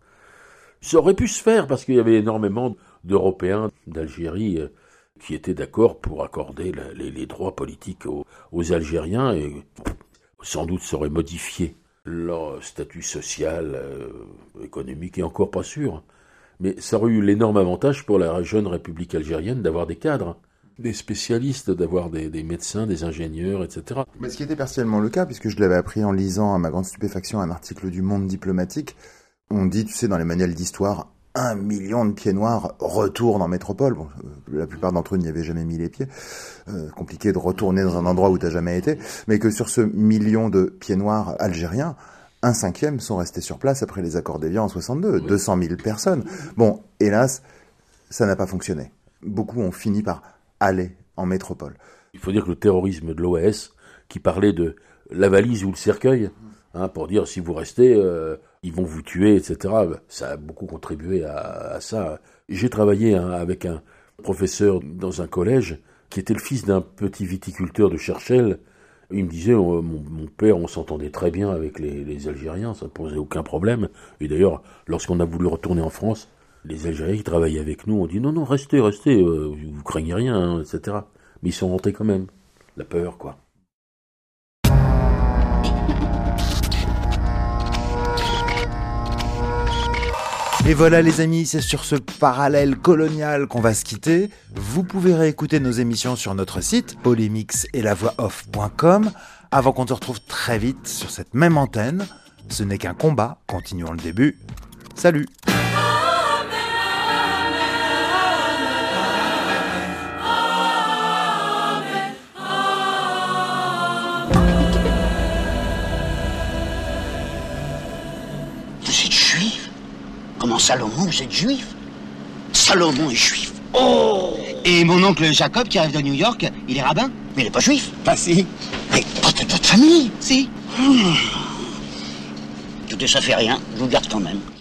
Ça aurait pu se faire, parce qu'il y avait énormément d'Européens d'Algérie qui étaient d'accord pour accorder la, les, les droits politiques aux, aux Algériens, et sans doute ça aurait modifié leur statut social, euh, économique, et encore pas sûr. Mais ça aurait eu l'énorme avantage pour la jeune République algérienne d'avoir des cadres, des spécialistes, d'avoir des, des médecins, des ingénieurs, et cetera. Mais ce qui était partiellement le cas, puisque je l'avais appris en lisant, à ma grande stupéfaction, un article du Monde diplomatique. On dit, tu sais, dans les manuels d'histoire, un million de pieds noirs retournent en métropole. Bon, la plupart d'entre eux n'y avaient jamais mis les pieds. Euh, compliqué de retourner dans un endroit où t'as jamais été. Mais que sur ce million de pieds noirs algériens, un cinquième sont restés sur place après les accords d'Évian en soixante-deux. Oui. deux cent mille personnes. Bon, hélas, ça n'a pas fonctionné. Beaucoup ont fini par aller en métropole. Il faut dire que le terrorisme de l'O A S, qui parlait de la valise ou le cercueil, hein, pour dire si vous restez, euh, ils vont vous tuer, et cetera, ça a beaucoup contribué à, à ça. J'ai travaillé hein, avec un professeur dans un collège qui était le fils d'un petit viticulteur de Cherchell. Il me disait, oh, mon, mon père, on s'entendait très bien avec les, les Algériens, ça ne posait aucun problème. Et d'ailleurs, lorsqu'on a voulu retourner en France, les Algériens qui travaillaient avec nous ont dit non, non, restez, restez, euh, vous craignez rien, hein, et cetera. Mais ils sont rentrés quand même. La peur, quoi. Et voilà les amis, c'est sur ce parallèle colonial qu'on va se quitter. Vous pouvez réécouter nos émissions sur notre site polymix et la voix off point com avant qu'on se retrouve très vite sur cette même antenne. Ce n'est qu'un combat, continuons le début. Salut! Comment Salomon, vous êtes juif? Salomon est juif. Oh! Et mon oncle Jacob qui arrive de New York, il est rabbin? Mais il n'est pas juif. Bah si. Mais pas de votre famille. Si. Mmh. Écoutez, ça fait rien, je vous garde quand même.